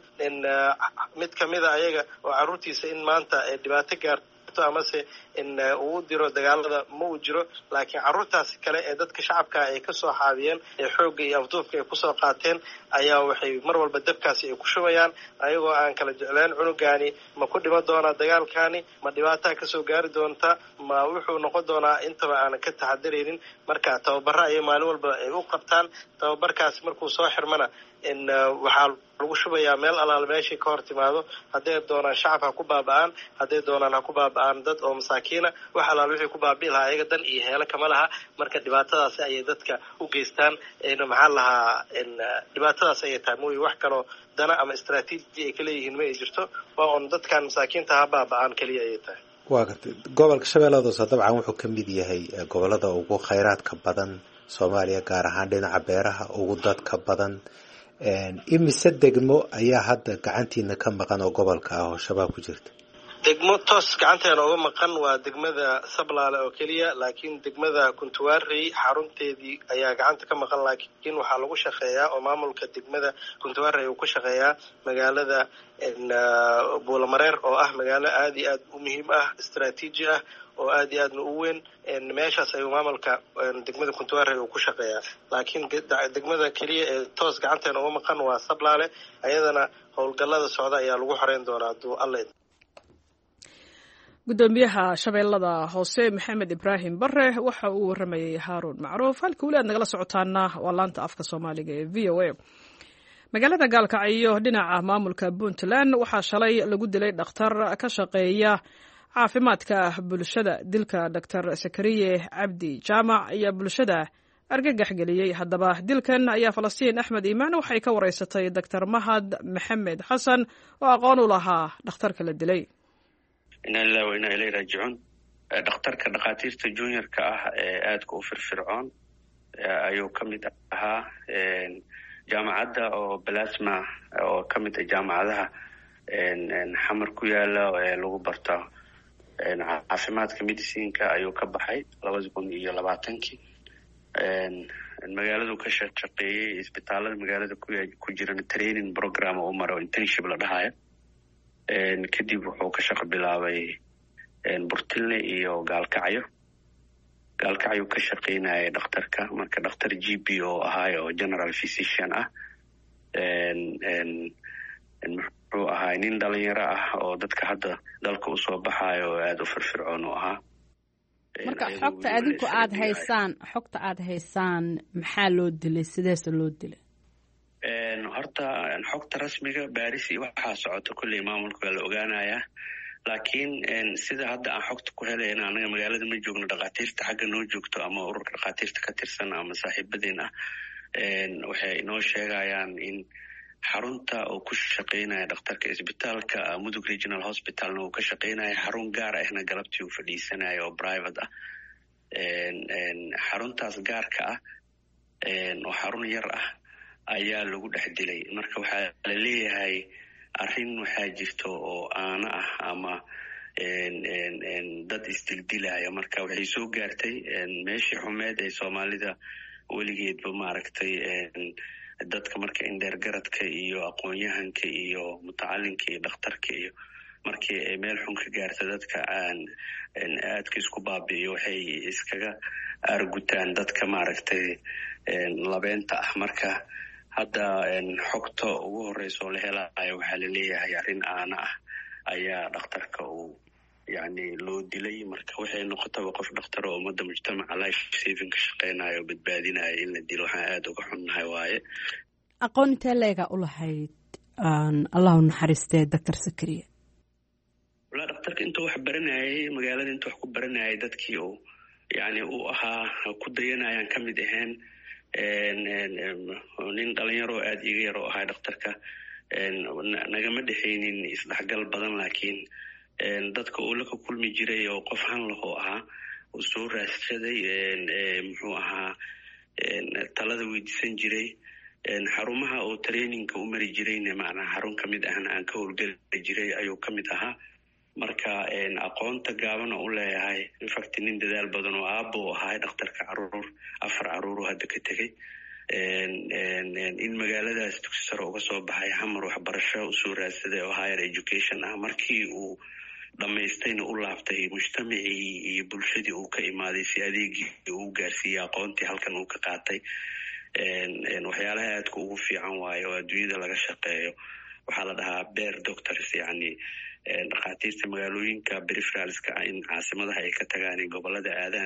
mid kamida ayaga oo carruurtiisa in maanta dhibaato gaarto amase in uu diro dagaalada ma uu jiro, laakiin carruurtaasi kale ee dadka shacabka ay kasoo xaabiyeen ee xoogga iyo afduufka ay kusoo qaateen ayaa waxay mar walba dabkaasi ay ku shubayaan, ayagoo aan kala jecleen cunugaani ma ku dhiman doonaa dagaalkaani, ma dhibaataa kasoo gaari doonta, ma wuxuu noqon doonaa, intaba aanan ka taxadaraynin. marka tababaro ayay maalin walba ay u qabtaan. tababarkaasi markuu soo xirmana waxaa lagu shubayaa meel alaal meeshii ka hor timaado. hadday doonaan shacab ha ku baaba'aan, hadday doonaan ha ku baaba'aan dad oo masaakiina, wax alaal wixii ku baabi'i lahaa ayaga dan iyo heelo kama laha. marka dhibaatadaasi ayay dadka u geystaan. maxaa lahaa dhibaatadaas ayay tahay mooye wax kaloo dana ama istraatiiji ay ka leeyihiin ma ay jirto. waa un dadkan masaakiinta ha baaba'aan keliya ayay tahay. waa gartay. gobolka shabeellada hoose dabcan wuxuu ka mid yahay gobolada ugu khayraadka badan Soomaaliya, gaar ahaan dhinaca beeraha ugu dadka badan. imise degmo ayaa hadda gacantiina ka maqan oo gobolka ah oo shabaab ku jirta? degmo toos gacanteena uga maqan waa degmada Sablaale oo keliya, laakiin degmada Kuntuwaarey xarunteedii ayaa gacanta ka maqan. laakiin waxaa lagu shaqeeyaa oo maamulka degmada Kuntuwaarey uu ku shaqeeyaa magaalada Buulamareer oo ah magaalo aad iyo aad u muhiim ah, istaraatiiji ah, oo aad iyo aadna u weyn. meeshaas ayuu maamulka degmada Kuntuwaarey uu ku shaqeeyaa. laakiin degmada keliya ee toos gacanteena uga maqan waa Sablaale. ayadana howlgallada socda ayaa lagu xoreyn doonaa hadduu alle. gudoomiyaha shabeellada hoose maxamed ibraahim bare waxa uu waramayay haaruun macruuf. halka weli aad nagala socotaana waa laanta afka soomaaliga ee v o a. magaalada gaalkacyo dhinaca maamulka puntland waxaa shalay lagu dilay dhakhtar ka shaqeeya caafimaadka bulshada. dilka dr sakariye cabdi jaamac ayaa bulshada argagax geliyey. haddaba dilkan ayaa falastiin axmed iimaan waxay ka wareysatay dr mahad maxamed xasan oo aqoon u lahaa dhakhtarka la dilay. inaa lillahi wa inaa ilayhi raajicuun. dhakhtarka dhakhaatiirta juniorka ah ee aadka u firfircoon ayuu ka mid ahaa. jaamacadda oo balasma oo ka mid ah jaamacadaha xamar ku yaala ee lagu barto caafimaadka medicinka ayuu ka baxay 2020. magaaladu ka shaqeeyey isbitaalada magaalada ku jiran training program oo maro internship la dhahayo. kadib wuxuu ka shaqo bilaabay Burtilne iyo Gaalkacyo ka shaqeynayay dhakhtarka. marka dhakhtar GP oo ahaa oo general physician ah. muxuu ahaa nin dhalinyaro ah oo dadka hadda dalka usoo baxayo oo aada u firfircoon u ahaa. marka xogta adinku xogta aad haysaan maxaa loo dilay, sideese loo dilay? horta xogta rasmiga baaris iyo waxaa socota kulley maamulka waa la ogaanayaa. laakiin sida hadda aan xogta ku helayna anaga magaalada ma joogno, dhakhaatiirta xagga noo joogto ama ururka dhakhaatiirta ka tirsan ama saaxiibadeen ah waxay inoo sheegayaan in xarunta uu ku shaqeynaya dhakhtarka isbitaalka Mudug Regional Hospitalna uu ka shaqeynaya xarun gaar ahna galabtii uu fadhiisanayo oo private ah. xaruntaas gaarka ah oo xarun yar ah ayaa lagu dhex dilay. marka waxaa la leeyahay arrin waxaa jirto oo aana ah ama dad isdildilaya. marka waxay soo gaartay meeshii xumeed ee Soomaalida weligeedba maaragtay dadka marka indheergaradka iyo aqoon-yahanka iyo mutacalinka iyo dhakhtarka iyo markii ay meel xun ka gaarta dadka aan aadka isku baabi'iyo waxay iskaga argutaan dadka maaragtay labeenta ah. marka hadda xogta ugu horeysa oo la helayo waxaa la leeyahay arrin aana ah ayaa dhakhtarka uu yani loo dilay. marka waxay noqotaba qof dhakhtar oo ummadda mujtamaca life saving ka shaqeynayo oo badbaadinayo in la dilo waxaan aada uga xunnahay waaye. aqoon intee leega u lahayd allahu naxariistee dr sakariye? walaa dhakhtarka intuu wax baranayay magaalada intuu wax ku baranayay dadkii uu yani uu ahaa ku dayanayaan ka mid ahayn. nin dhalinyaro aada iga yar oo ahaa dhakhtarka nagama dhexaynin isdhexgal badan, laakiin dadka uu la ka kulmi jiray oo qof han lahoo ahaa uu soo raadsaday muxuu ahaa talada weydiisan jiray. xarumaha oo trainingka u mari jirayna macnaha xarun ka mid ahna aan ka howlgeli jiray ayuu ka mid ahaa. marka aqoonta gaabana u leeyahay infact nin dadaal badan oo aabbo ahaa dhakhtarka 4 caruur hadda ka tegay. in magaaladaas dugsi sare uga soo baxay xamar waxbarasho usoo raadsaday oo higher education ah. markii uu dhamaystayna u laabtay mujtamacii iyo bulshadii uu ka imaaday si adeegii uu gaarsiiyey aqoontii halkan uu ka qaatay. waxyaalaha aadka ugu fiican waayo oo adduunyada laga shaqeeyo waxaa la dhahaa bear doctors, yani dhakhaatiirta magaalooyinka peripheralska in caasimadaha ay ka tagaan in gobolada aadaan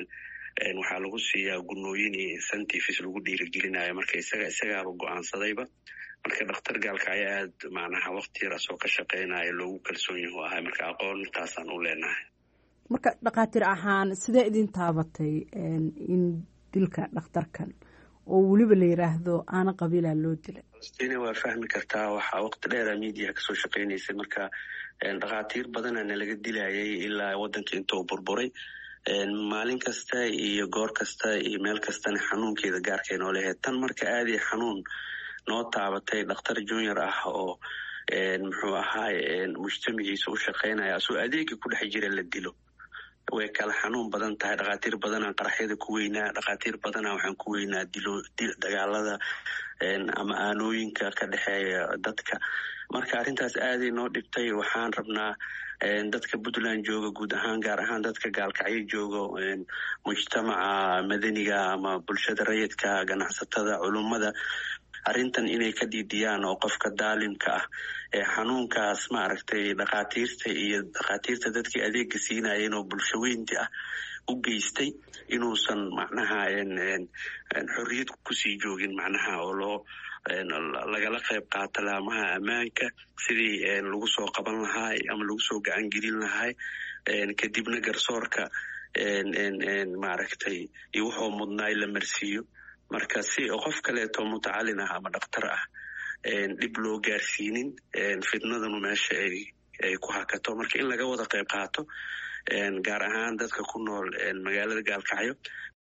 waxaa lagu siiyaa gunooyin iyo incentives lagu dhiirigelinayo marka isagaaba go-aansadayba marka dhakhtar gaalkacyo aad macnaha waqti yar asoo ka shaqeynayo loogu kalsoon yahu ahay marka aqoontaasaan u leenahay. marka dhakhaatiir ahaan sidee idin taabatay in dilka dhakhtarkan oo weliba la yiraahdo aana qabiilaa loo dilay? falastiin waa fahmi kartaa waxaa waqti dheera miidiyaha kasoo shaqeynaysay marka dhakhaatiir badanaana laga dilayay ilaa waddanka intuu burburay maalin kasta iyo goor kasta iyo meel kastana xanuunkeeda gaarkay noo leheyd tan marka aadii xanuun noo taabatay dhakhtar junior ah oo muxuu ahaay mujtamaciisa u shaqeynaya asoo adeegii ku dhex jira la dilo way kala xanuun badan tahay. dhakhaatiir badanaa qaraxyada ku weynaa, dhakhaatiir badanaa waxaan ku weynaa dagaalada ama aanooyinka ka dhexeeya dadka marka arrintaas aaday noo dhibtay. waxaan rabnaa dadka puntland jooga guud ahaan gaar ahaan dadka gaalkacyo jooga mujtamaca madaniga ama bulshada rayidka ganacsatada culummada arrintan inay ka dhiidiyaan oo qofka daalimka ah ee xanuunkaas maaragtay dhakhaatiirta dadkii adeega siinayeen oo bulshaweynti ah u geystay inuusan macnaha xorriyad kusii joogin macnaha oo lagala qayb qaato laamaha ammaanka sidii lagu soo qaban lahaa ama lagu soo gacan gelin lahaa kadibna garsoorka maaragtay iyo wuxuu mudnaay la marsiiyo marka si qof kaleeto mutacalin ah ama dhakhtar ah dhib loo gaarsiinin fitnadanu meesha ay ku hakato marka in laga wada qayb qaato gaar ahaan dadka ku nool magaalada gaalkacyo.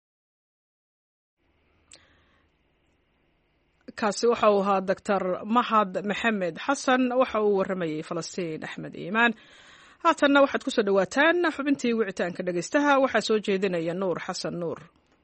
kaasi waxa uu ahaa doctor mahad maxamed xasan waxa uu waramayay falastiin axmed iimaan. haatanna waxaad kusoo dhawaataan xubintii wicitaanka dhegeystaha waxaa soo jeedinaya nuur xasan nuur.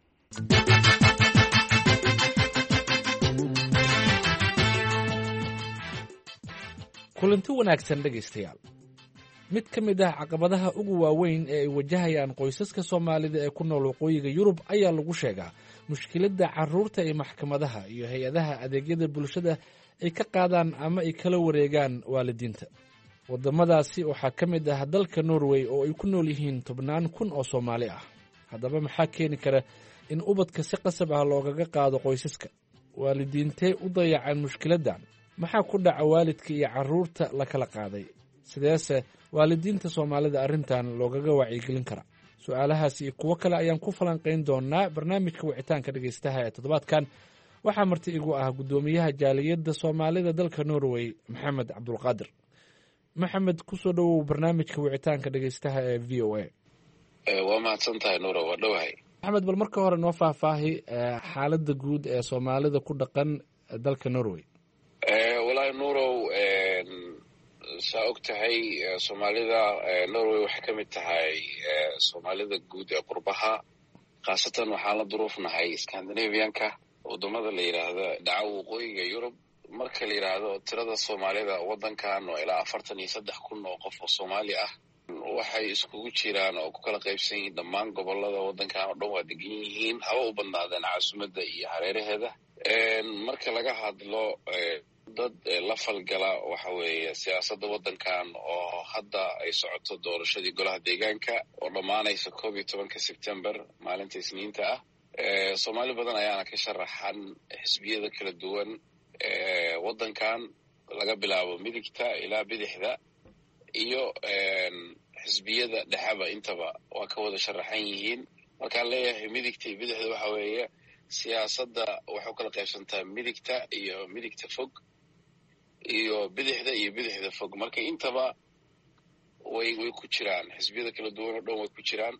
kulanti wanaagsan dhegaystayaal. mid ka mid ah caqabadaha ugu waaweyn ee ay wajahayaan qoysaska soomaalida ee ku nool waqooyiga yurub ayaa lagu sheegaa mushkiladda carruurta ee maxkamadaha iyo hay-adaha adeegyada bulshada ay ka qaadaan ama ay kala wareegaan waalidiinta. waddamadaasi waxaa ka mid ah dalka norway oo ay ku nool yihiin 10,000 oo Soomaali ah. haddaba maxaa keeni kara in ubadka si qasab ah loogaga qaado qoysaska? waalidiintee u dayacaan mushkiladdan? maxaa ku dhaca waalidka iyo carruurta la kala qaaday? sideese waalidiinta Soomaalida arrintan loogaga wacyigelin kara? su'aalahaas iyo kuwo kale ayaan ku falanqayn doonaa barnaamijka wicitaanka dhegaystaha ee toddobaadkan. waxaa marti igu ah guddoomiyaha jaaliyadda Soomaalida dalka Norway Maxamed Cabdulqaadir. maxamed, kusoo dhowow barnaamijka wicitaanka dhegaystaha ee VOA. waa mahadsantahay nuuro, waa dhowahay. maxamed, bal marka hore noo faahfaahi xaaladda guud ee Soomaalida ku dhaqan dalka Norway. wallaahi nuurow, saa og tahay Soomaalida Norway waxay ka mid tahay Soomaalida guud ee qurbaha, khaasatan waxaan la duruufnahay Scandinavianka, waddamada la yidhaahda dhaca waqooyiga Yurub. marka la yidhaahdo tirada Soomaalida waddankan oo ilaa 43,000 oo qof oo Soomaali ah waxay iskugu jiraan oo ku kala qaybsan yihiin dhammaan gobolada waddankan oo dhan waa degan yihiin, haba u badnaadeen caasimadda iyo hareeraheeda. marka laga hadlo dad la falgala waxa weeye siyaasadda waddankan oo hadda ay socoto doorashadii golaha deegaanka oo dhammaanaysa 11 Sebtembar maalinta Isniinta ah. Soomaali badan ayaana ka sharaxan xisbiyada kala duwan waddankan laga bilaabo midigta ilaa bidixda iyo xisbiyada dhexaba intaba waa ka wada sharaxan yihiin. markaan leeyahay midigta iyo bidixda waxa weeye siyaasadda waxay u kala qaybsantaa midigta iyo midigta fog iyo bidixda fog. marka intaba way ku jiraan, xisbiyada kala duwan oo dhan way ku jiraan.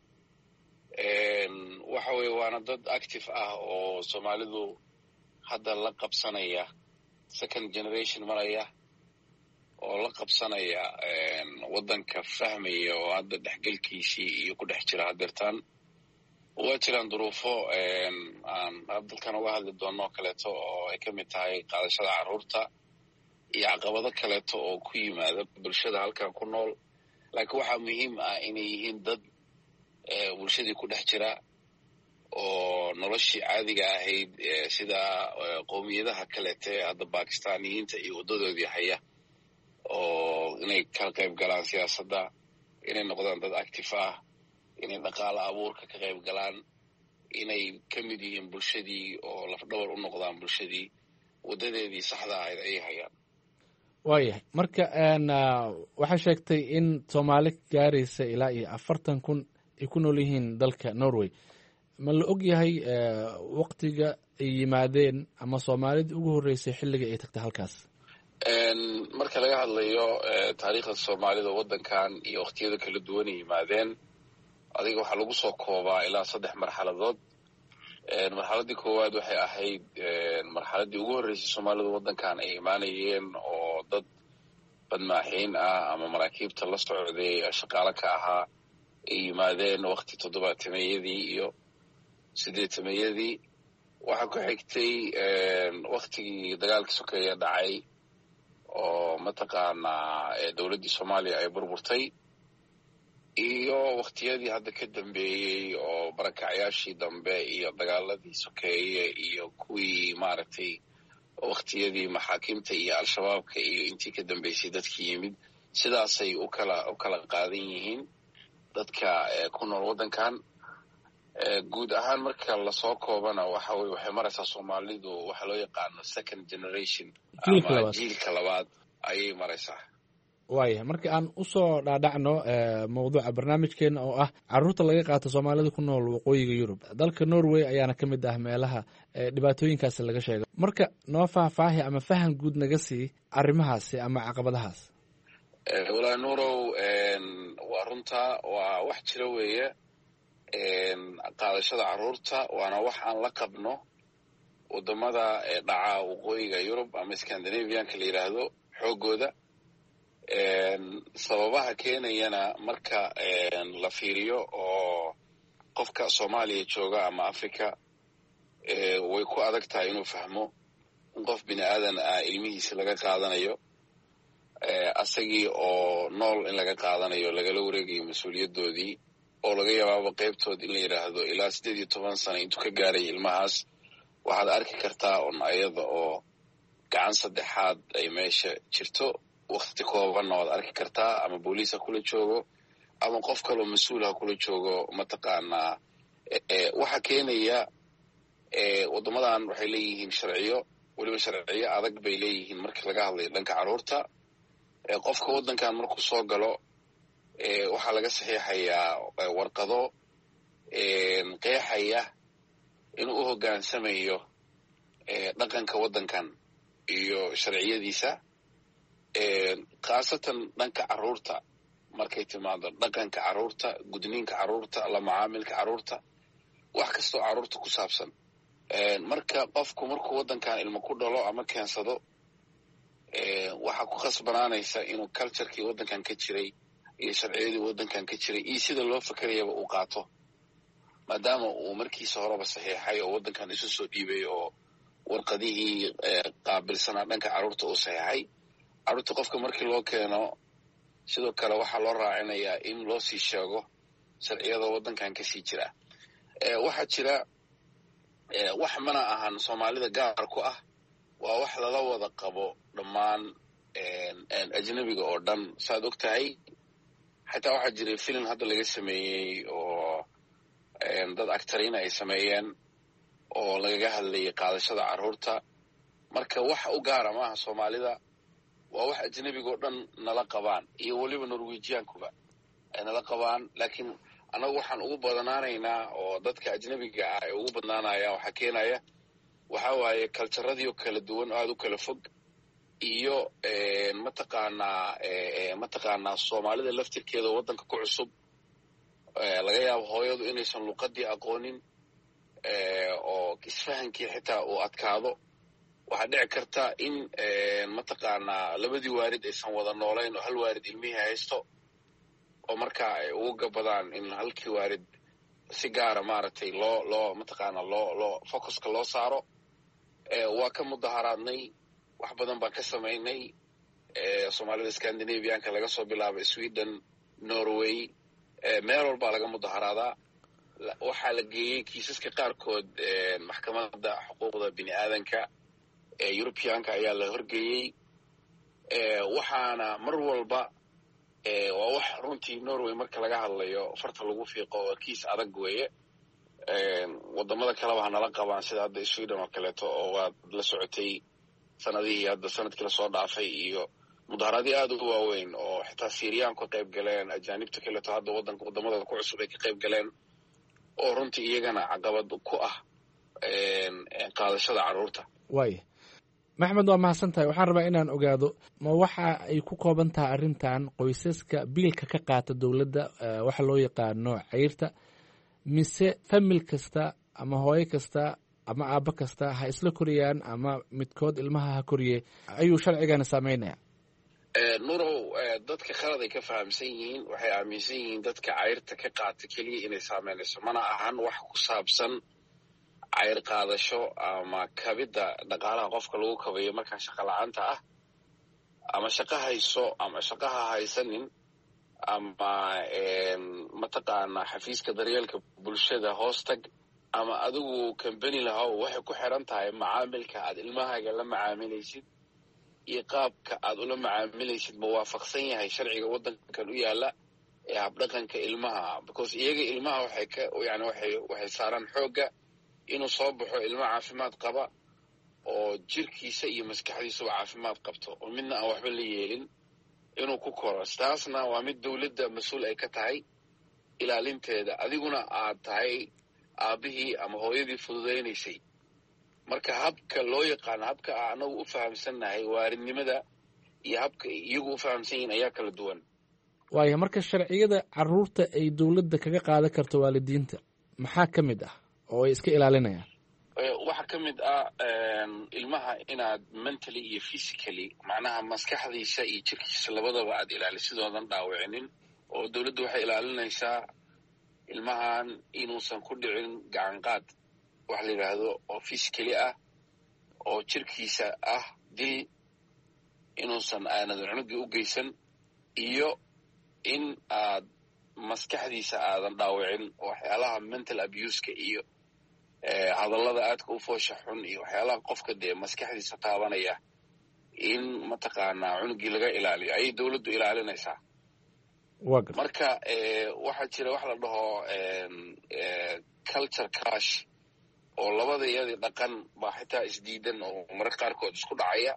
waxa weeye waana dad active ah oo Soomaalidu hadda la qabsanaya, second generation maraya oo la qabsanaya waddanka, fahmaya oo hadda dhexgalkiisii iyo ku dhex jira hadeertaan. waa jiraan duruufo aan dalkan uga hadli doono kaleeto oo ay ka mid tahay qaadashada carruurta iyo caqabado kaleeto oo ku yimaada bulshada halkan ku nool. laakiin waxaa muhiim ah inay yihiin dad bulshadii ku dhex jira oo noloshii caadiga ahayd sida qowmiyadaha kaleete hadda Baakistaniyiinta iyo wadadoodii haya, oo inay ka qayb galaan siyaasadda, inay noqdaan dad active ah, inay dhaqaale abuurka ka qayb galaan, inay ka mid yihiin bulshadii oo lafdhabar u noqdaan bulshadii waddadeedii saxda ahayd ayay hayaan. waayahay marka waxaa sheegtay in soomaali gaaraysa ilaa iyo 40,000 ay ku nool yihiin dalka Norway. ma la og yahay waktiga ay yimaadeen ama soomaalida ugu horreysay xilliga ay tagtay halkaas? marka laga hadlayo taariikhda soomaalida waddankan iyo wakhtiyada kala duwan ay yimaadeen, adiga waxaa lagu soo koobaa ilaa 3 marxaladood. marxaladii koowaad waxay ahayd marxaladii ugu horreysay soomaalida waddankan ay imaanayeen oo dad badmaaxiin ah ama maraakiibta la socday shaqaale ka ahaa ay yimaadeen wakti 70-meeyadii iyo 80-meeyadii. waxaa ku xigtay waktigii dagaalkii sokeeye dhacay oo mataqaanaa dowladdii soomaaliya ay burburtay, iyo waktiyadii hadda ka dambeeyey oo barakacyaashii dambe iyo dagaaladii sokeeye iyo kuwii maaragtay waktiyadii maxaakiimta iyo al-shabaabka iyo intii ka dambeysay dadkii yimid. sidaasay u kala qaadan yihiin dadka ku nool waddankan. guud ahaan marka lasoo koobana waxay maraysaa soomaalidu waxa loo yaqaano second generation ama jiilka labaad ayay maraysaa. waayahay marka aan usoo dhaadhacno mawduuca barnaamijkeena oo ah carruurta laga qaato soomaalida ku nool waqooyiga Yurub. dalka Norway ayaana ka mid ah meelaha dhibaatooyinkaasi laga sheego. marka noo faahfaahi ama fahan guud naga sii arrimahaasi ama caqabadahaas. walaa nuurow, waa runta, waa wax jira weeye. qaadashada carruurta waana wax aan la qabno wadamada dhaca waqooyiga Yurub ama Scandinavianka la yidhaahdo xoogooda. sababaha keenayana marka la fiiriyo oo qofka Soomaaliya jooga ama Africa way ku adag tahay inuu fahmo in qof bini aadan ah ilmihiisa laga qaadanayo, asagii oo nool in laga qaadanayo, lagala wareegayo mas-uuliyadoodii, oo laga yabaaba qaybtood in la yidhaahdo ilaa 18 sano intuu ka gaaray ilmahaas. waxaad arki kartaa un ayada oo gacan saddexaad ay meesha jirto, wakti koobanna waad arki kartaa, ama booliis ha kula joogo ama qof kaloo mas-uul ha kula joogo. mataqaanaa waxa keenaya waddamadan waxay leeyihiin sharciyo, weliba sharciyo adag bay leeyihiin marka laga hadlayo dhanka carruurta. qofka waddankan markuu soo galo waxaa laga saxiixayaa warqado qeexaya inuu u hoggaansamayo dhaqanka waddankan iyo sharciyadiisa, khaasatan dhanka carruurta. markay timaado dhaqanka carruurta, gudniinka carruurta, la macaamilka carruurta, wax kastoo carruurta ku saabsan. marka qofku markuu waddankan ilmo ku dhalo ama keensado, waxaa ku khasbanaanaysa inuu culturekii waddankan ka jiray iyo sharciyadii waddankan ka jiray iyo sida loo fakerayaba uu qaato, maadaama uu markiisa horeba saxiixay oo waddankan isu soo dhiibay oo warqadihii qaabilsanaa dhanka carruurta uu saxiixay. carruurta qofka markii loo keeno sidoo kale waxaa loo raacinayaa in loo sii sheego sharciyada waddankan kasii jira. waxaa jira wax mana ahan soomaalida gaar ku ah, waa wax lala wada qabo dhammaan ajnabiga oo dhan. saad og tahay, xataa waxaa jiray filim hadda laga sameeyey oo dad actariina ay sameeyeen oo lagaga hadlayay qaadashada carruurta. marka wax u gaara maaha soomaalida, waa wax ajnabiga oo dhan nala qabaan, iyo weliba norwejiyaankuba ay nala qabaan. laakiin annagu waxaan ugu badnaanaynaa oo dadka ajnabiga ah ay ugu badnaanayaan waxaa keenaya waxaa waaye kaljaradii oo kala duwan oo aada u kala fog, iyo mataqaanaa soomaalida laftirkeeda oo waddanka ku cusub. laga yaabo hooyadu inaysan luqadii aqoonin oo isfahankii xitaa uu adkaado. waxaa dhici karta in mataqaanaa labadii waalid aysan wada noolayn oo hal waalid ilmihii haysto, oo markaa ay ugu gabadaan in halkii waalid si gaara maaragtay loo focuska loo saaro. waa ka mudaharaadnay, wax badan baan ka samaynay. soomaalida Scandinavianka laga soo bilaabay Sweden, Norway, meel walbaa laga mudaharaadaa. waxaa la geeyey kiisaska qaarkood maxkamadda xuquuqda bini aadanka Europeanka ayaa la horgeeyey. waxaana mar walba waa wax runtii Norway marka laga hadlayo farta lagu fiiqo oo kiis adag weeye. wadamada kaleba hanala qabaan sida hadda sweden oo kaleeto oo waad la socotay sanadihii hadda sanadkii lasoo dhaafay iyo mudaharaadyo aad u waaweyn oo xitaa syriyaanku ka qayb galeen ajaanibta kaleeto hadda wadamada ku cusub ay ka qayb galeen oo runtii iyagana caqabad ku ah qaadashada carruurta. waaya maxmed waa mahadsan tahay. waxaan rabaa inaan ogaado ma waxa ay ku kooban tahay arrintan qoysaska biilka ka qaata dowladda waxa loo yaqaano cayrta, mise famil kasta ama hooyo kasta ama aabbo kasta ha isla koriyaan ama midkood ilmaha ha koriye ayuu sharcigana saameynaya? nurow dadka khalad ay ka fahamsan yihiin, waxay aaminsan yihiin dadka cayrta ka qaata keliya inay saameynayso. mana ahan wax ku saabsan cayr qaadasho ama kabidda dhaqaalaha qofka lagu kabayo markaa shaqo la-aanta ah, ama shaqo hayso ama shaqaha haysanin, ama mataqaanaa xafiiska daryeelka bulshada hoostag, ama adigu kambani lahow. waxay ku xiran tahay macaamilka aad ilmahaaga la macaamilaysid iyo qaabka aad ula macaamilaysid ma waafaqsan yahay sharciga waddankan u yaala ee habdhaqanka ilmaha. because iyaga ilmaha waxay saaraan xoogga inuu soo baxo ilmo caafimaad qaba oo jirkiisa iyo maskaxdiisuba caafimaad qabto oo midna aan waxba la yeelin inuu ku koro. taasna waa mid dowladda mas-uul ay ka tahay ilaalinteeda, adiguna aad tahay aabbihii ama hooyadii fududaynaysay. marka habka loo yaqaano, habka anagu u fahamsannahay waaridnimada iyo habka iyagu u fahamsan yihiin ayaa kala duwan. waaya marka sharciyada carruurta ay dowladda kaga qaadan karto waalidiinta maxaa ka mid ah oo ay iska ilaalinayaan? waxaa ka mid ah ilmaha inaad mentally iyo physically, macnaha maskaxdiisa iyo jirkiisa labadaba aad ilaalisidoodan dhaawicinin. oo dowladdu waxay ilaalinaysaa ilmahan inuusan ku dhicin gacanqaad wax la yidhaahdo oo physically ah, oo jirkiisa ah dil inuusan aanad cunugii u geysan, iyo in aad maskaxdiisa aadan dhaawicin. waxyaalaha mental abuseka iyo hadallada aadka u foosha xun iyo waxyaalaha qofka dee maskaxdiisa taabanaya in mataqaanaa cunugii laga ilaaliyo ayay dowladdu ilaalinaysaa. marka waxaa jira wax la dhaho culture clash oo labada iyadii dhaqan baa xitaa isdiidan oo mararka qaarkood isku dhacaya.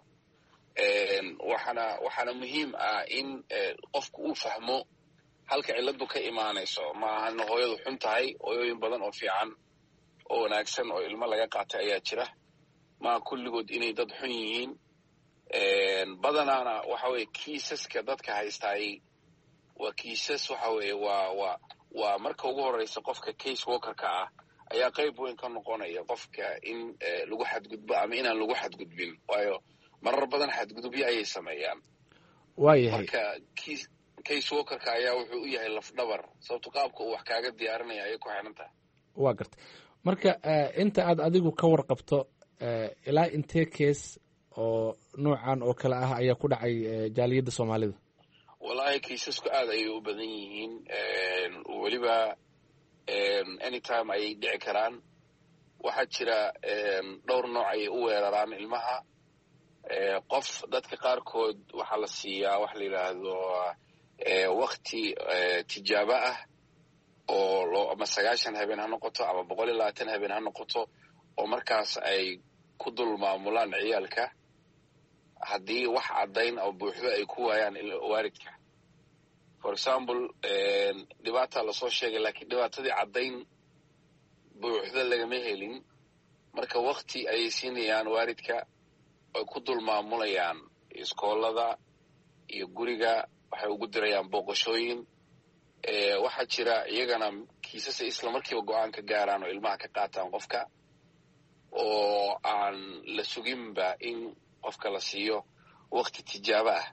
waxaana muhiim ah in qofku uu fahmo halka ciladu ka imaanayso. ma ahana hooyadu xun tahay, hooyooyin badan oo fiican oo wanaagsan oo ilmo laga qaatay ayaa jira. maa kulligood inay dad xun yihiin. badanaana waxa weye kiisaska dadka haystaay waa kiisas waxa weye waa marka ugu horeysa qofka case workerka ah ayaa qayb weyn ka noqonaya qofka in lagu xadgudbo ama inaan lagu xadgudbin, waayo marar badan xadgudubyo ayay sameeyaan. waayahay marka case workerka ayaa wuxuu u yahay lafdhabar, sababto qaabka uu wax kaaga diyaarinaya ayay ku xiran tahay. waa gartay. marka inta aad adigu ka warqabto ilaa intee kees oo noocan oo kale ah ayaa ku dhacay jaaliyadda soomaalida? wallaahi kaysasku aad ayay u badan yihiin. weliba anytime ayay dhici karaan. waxaa jira dhowr nooc ayay u weeraraan ilmaha. qof dadka qaarkood waxaa la siiyaa wax la yidhaahdo wakti tijaabo ah oo ama 90 habeen ha noqoto ama 120 habeen ha noqoto, oo markaas ay ku dul maamulaan ciyaalka haddii wax caddayn oo buuxdo ay ku waayaan waalidka. for example dhibaata lasoo sheegay laakiin dhibaatadii caddayn buuxda lagama helin, marka wakti ayay siinayaan waalidka ay ku dul maamulayaan iskoolada iyo guriga. waxay ugu dirayaan booqashooyin. waxaa jira iyagana kiisasa isla markiiba go-aan ka gaaraan oo ilmaha ka qaataan qofka, oo aan la suginba in qofka la siiyo wakti tijaabo ah.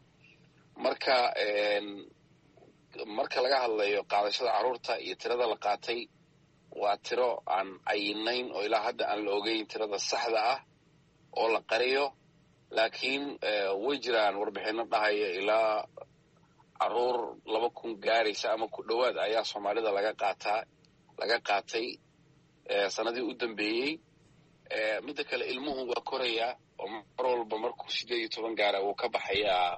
marka laga hadlayo qaadashada carruurta iyo tirada la qaatay, waa tiro aan cayinayn oo ilaa hadda aan la ogeyn tirada saxda ah oo la qariyo. laakiin way jiraan warbixino dhahaya ilaa carruur 2,000 gaaraysa ama ku dhowaad ayaa soomaalida laga qaatay sanadii u dambeeyey. midda kale ilmuhu waa korayaa oo mar walba markuu 18 gaara wuu ka baxayaa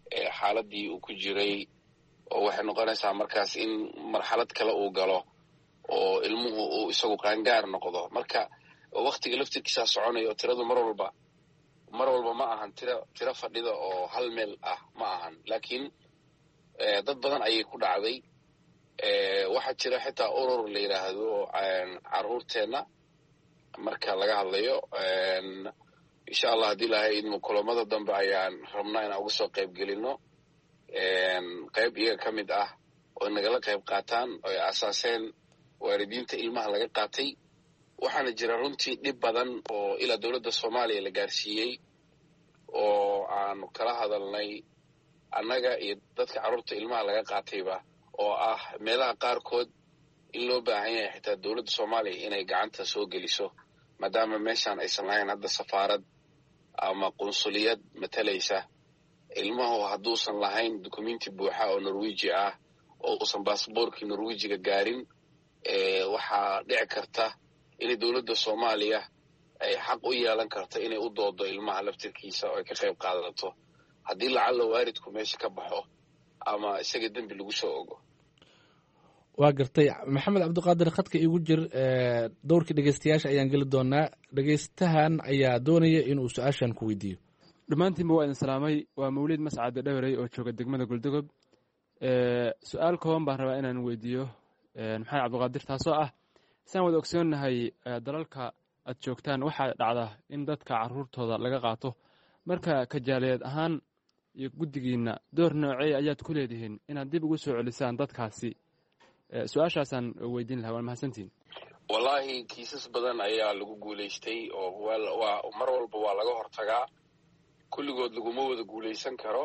xaaladii uu ku jiray, oo waxay noqonaysaa markaas in marxalad kale uu galo oo ilmuhu uu isagu qaangaar noqdo. Marka waktiga laftirkiisaa soconayo tiradu mar walba ma ahan tiro fadhida oo hal meel ah ma ahan, laakiin dad badan ayay ku dhacday. waxaa jira xitaa urur la yidhaahdo caruurteenna marka laga hadlayo. insha allah haddii ilaahay idmo kulamada dambe ayaan rabnaa inaan uga soo qayb gelino qayb iyaga ka mid ah oo nagala qayb qaataan oo ay asaaseen waalidiinta ilmaha laga qaatay. waxaana jira runtii dhib badan oo ilaa dowladda Soomaaliya la gaarsiiyey oo aanu kala hadalnay annaga iyo dadka carruurta ilmaha laga qaatayba, oo ah meelaha qaarkood in loo baahan yahay xitaa dowladda Soomaaliya inay gacanta soo geliso, maadaama meeshaan aysan lahayn hadda safaarad ama qunsuliyad matalaysa. ilmahu hadduusan lahayn dukumenti buuxa oo Norweji ah oo uusan baasaboorkii Norwejiga gaarin, waxaa dhici karta inay dowladda Soomaaliya ay xaq u yeelan karto inay u doodo ilmaha laftirkiisa oo ay ka qayb qaadato haddii lacalla waalidku meesha ka baxo ama isaga dembi lagu soo ogo. waa gartay. maxamed cabdiqaadir khadka iigu jir, dowrkii dhegeystayaasha ayaan geli doonaa. dhegeystahan ayaa doonaya inuu su-aashan ku weydiiyo. dhammaantiinba waa idin salaamay. waa mawlid mascade dhawerey oo jooga degmada Goldogob. su-aal kooban baan rabaa inaan weydiiyo maxamed cabdiqaadir, taasoo ah saan wada ogsoonnahay dalalka aad joogtaan waxaa dhacda in dadka carruurtooda laga qaato. marka kajaaliyeed ahaan iyo guddigiinna door noocey ayaad ku leedihiin inaad dib ugu soo celisaan dadkaasi? su-aashaasaan weydiin lahaa. waa mahadsantihin. wallaahi kiisas badan ayaa lagu guulaystay oo mar walba waa laga hortagaa. kulligood laguma wada guulaysan karo.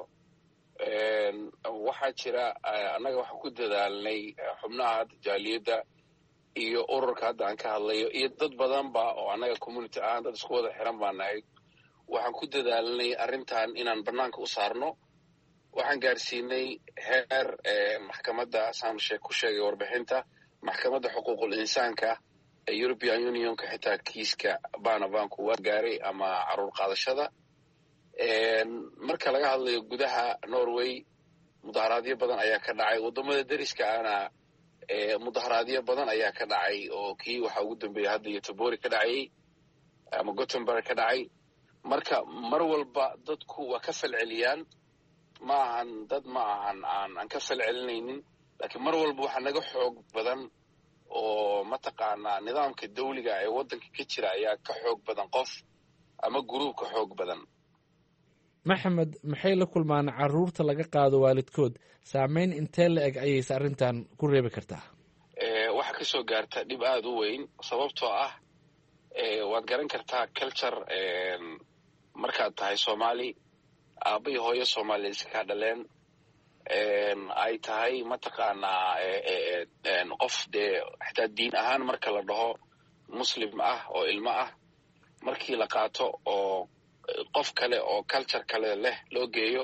waxaa jira annaga waxaan ku dadaalnay xubnaha hadda jaaliyadda iyo ururka hadda aan ka hadlayo iyo dad badanba oo annaga community ahaan dad isku wada xiran baan nahay. waxaan ku dadaalnay arrintan inaan bannaanka u saarno. waxaan gaarsiinay heer maxkamadda saan ku sheegay warbixinta, maxkamadda xuquuqul insaanka ee European Unionka xitaa kiiska baanabanku waa gaaray ama caruur qaadashada. marka laga hadlayo gudaha Norway mudaharaadyo badan ayaa ka dhacay. wadamada deriska ana mudaharaadyo badan ayaa ka dhacay oo kii waxa ugu dambeeyay hadda Göteborg ka dhacay ama Gothenburg ka dhacay. marka mar walba dadku waa ka falceliyaan, ma ahan aan ka falcelinaynin, laakiin mar walba waxa naga xoog badan oo mataqaanaa nidaamka dawliga ee waddanka ka jira ayaa ka xoog badan qof ama guruub ka xoog badan. maxamed, maxay la kulmaan carruurta laga qaado waalidkood? saamayn intee la eg ayayse arrintan ku reebi kartaa? waxa ka soo gaarta dhib aada u weyn, sababtoo ah waad garan kartaa culture. markaad tahay Soomaali, aabba iyo hooyo Soomaaliyeed iska dhaleen, ay tahay mataqaanaa qof dee xitaa diin ahaan marka la dhaho muslim ah oo ilmo ah, markii la qaato oo qof kale oo culture kale leh loo geeyo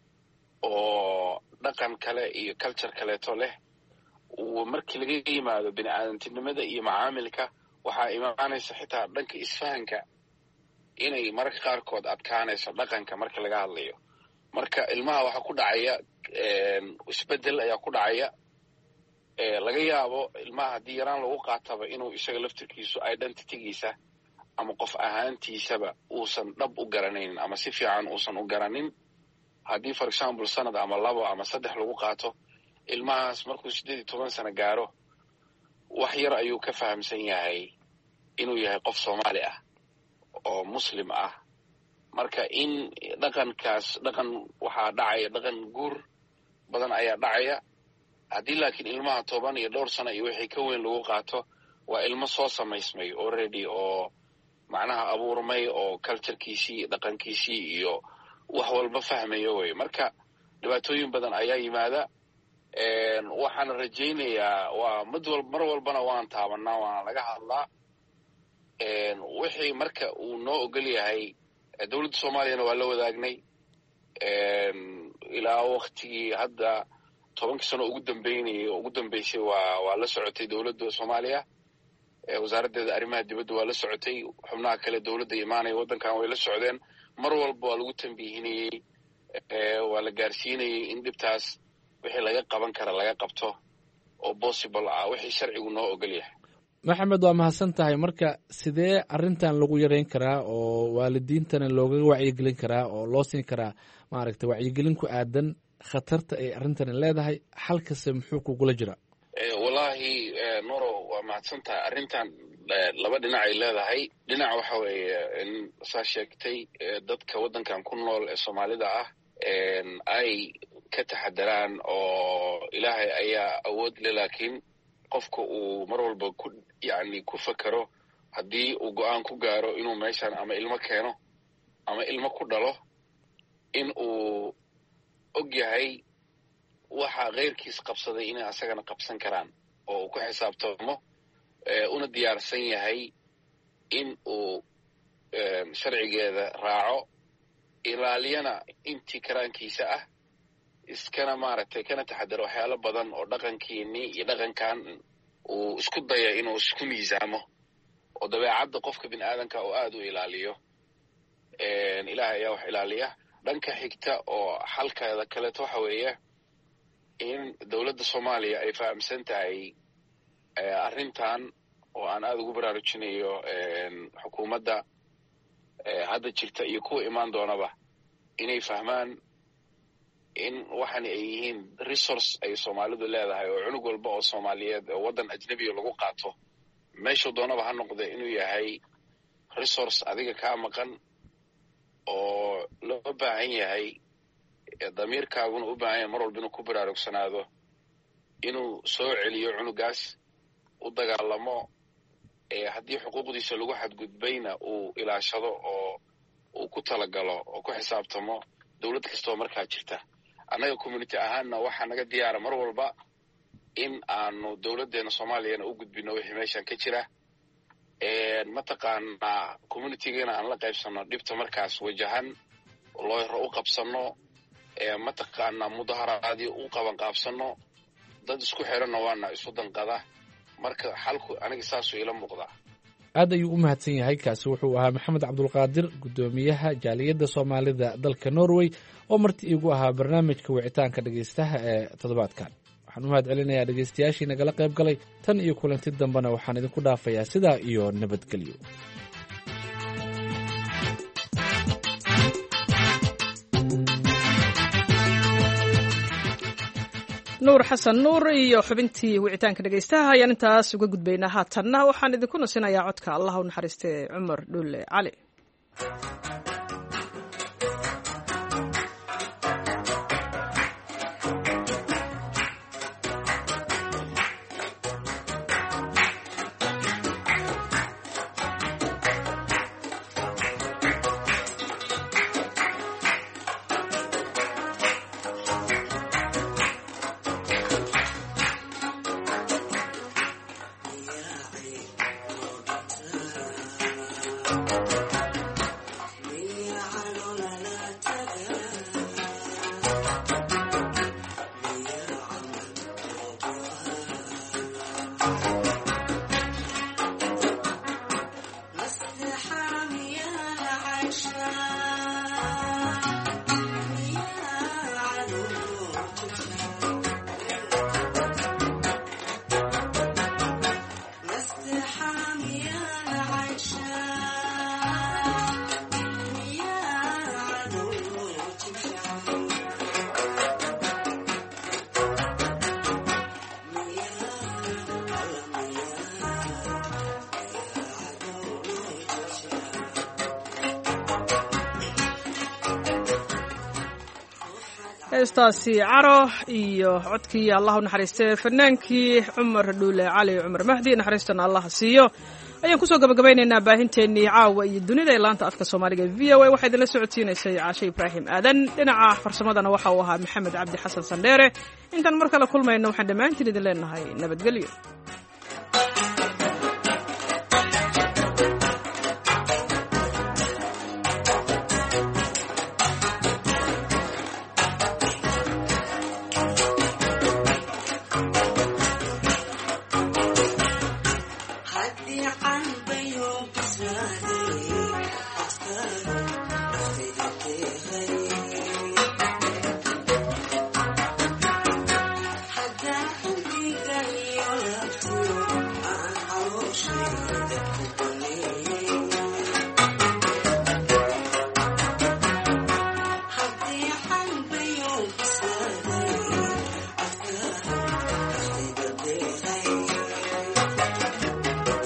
oo dhaqan kale iyo culture kaleeto leh, markii laga yimaado bini'aadantinimada iyo macaamilka waxaa imaanaysa xitaa dhanka isfahanka inay mararka qaarkood adkaanayso dhaqanka marka laga hadlayo. marka ilmaha waxaa ku dhacaya isbedel ayaa ku dhacaya. laga yaabo ilmaha haddii yaraan lagu qaataba inuu isaga laftirkiisu identitygiisa ama qof ahaantiisaba uusan dhab u garanaynin ama si fiican uusan u garanin. haddii for example sanad ama 2 ama 3 lagu qaato, ilmahaas markuu 18 sano gaaro wax yar ayuu ka fahamsan yahay inuu yahay qof Soomaali ah oo muslim ah. marka in dhaqan waxaa dhacaya, dhaqan guur badan ayaa dhacaya. haddii laakiin ilmaha 10 iyo dhowr sano iyo wixii ka weyn lagu qaato, waa ilmo soo samaysmay already oo macnaha abuurmay oo culturekiisii, dhaqankiisii iyo wax walba fahmayo wey. marka dhibaatooyin badan ayaa yimaada. waxaan rajaynayaa waa mar walbana waan taabanaa, waana laga hadlaa. wixii marka uu noo ogol yahay dowladda Soomaaliyana waa la wadaagnay. ilaa waqtigii hadda 10 sano ugu dambeysay waa la socotay dowladda Soomaaliya. wasaaraddeeda arrimaha dibadda waa la socotay. xubnaha kale dowladda imaanaya waddankan way la socdeen. mar walba waa lagu tambiihinayey, waa la gaarsiinayey in dhibtaas wixii laga qaban kara laga qabto. oo possible ah wixii sharcigu noo ogol yahay. maxamed waa mahadsan tahay. marka sidee arrintan lagu yareyn karaa oo waalidiintana looga wacyigelin karaa oo loo siin karaa maaragtay wacyigelin ku aadan khatarta ay arrintani leedahay, xalkase muxuu kugula jira? Wallaahi Nuro waa mahadsan tahay. arrintan laba dhinac ay leedahay. dhinac waxa weeye in saa sheegtay dadka waddankan ku nool ee Soomaalida ah ay ka taxadaraan oo ilaahay ayaa awood leh, laakiin qofka uu mar walba ku fakero haddii uu go'aan ku gaaro inuu meeshan ama ilmo keeno ama ilmo ku dhalo, in uu og yahay waxa keyrkiis qabsaday inay asagana qabsan karaan oo uu ku xisaabtamo, una diyaarsan yahay in uu sharcigeeda raaco, ilaaliyana intii karaankiisa ah, iskana maaragtay kana taxadaro waxyaalo badan oo dhaqankiinii iyo dhaqankan uu isku daya inuu isku miisaamo oo dabeecadda qofka bini aadanka uu aad u ilaaliyo. ilaahay ayaa wax ilaaliya. dhanka xigta oo xalkeeda kaleeto waxa weeye in dowladda Soomaaliya ay fahamsan tahay arrintan, oo aan aad ugu baraarujinayo xukuumadda hadda jirta iyo kuwa imaan doonaba, inay fahmaan in waxani ay yihiin resource ay Soomaalidu leedahay, oo cunug walba oo Soomaaliyeed oo waddan ajnabiga lagu qaato meeshuu doonaba ha noqde inuu yahay resource adiga kaa maqan, oo loo baahan yahay damiirkaaguna u baahan yahay mar walba inuu ku baraarugsanaado inuu soo celiyo cunugaas, u dagaalamo, haddii xuquuqdiisa lagu xadgudbayna uu ilaashado oo uu ku talagalo oo ku xisaabtamo dowlad kastoo markaa jirta. annaga community ahaanna waxaa naga diyaara mar walba in aanu dowladdeena Soomaaliyana u gudbino wixii meeshan ka jira, mataqaanaa communitygana aan la qaybsano dhibta markaas wajahan, looyro u qabsano, mataqaanaa mudaharaadii u qabanqaabsano, dad isku xiranna waana isu danqada. marka xalku aniga saasuu ila muuqdaa. aad ayuu u mahadsan yahay. kaasi wuxuu ahaa maxamed cabdulqaadir, guddoomiyaha jaaliyadda Soomaalida dalka Norway, oo marti iigu ahaa barnaamijka wicitaanka dhegaystaha ee toddobaadkan. waxaan u mahad celinayaa dhegaystayaashii nagala qayb galay. tan iyo kulanti dambena waxaan idinku dhaafayaa sidaa iyo nabadgelyo. nuur xasan nuur iyo xubintii wicitaanka dhegaystaha ayaan intaas uga gudbaynaa. haatanna waxaan idinku nasinayaa codka allah u naxariiste cumar dhulle cali. heestaasi caro iyo codkii allah u naxariistay fanaankii cumar dhuule cali cumar mahdi, naxariistana allah siiyo, ayaan kusoo gabagabaynaynaa baahinteennii caawa iyo dunida ee laanta afka soomaaliga v o a. waxaa idinla socodsiinaysay caashe ibraahim aadan, dhinaca farsamadana waxa uu ahaa maxamed cabdi xasan sandheere. intaan mar kale kulmayno waxaan dhammaantiin idin leenahay nabadgelyo. حتى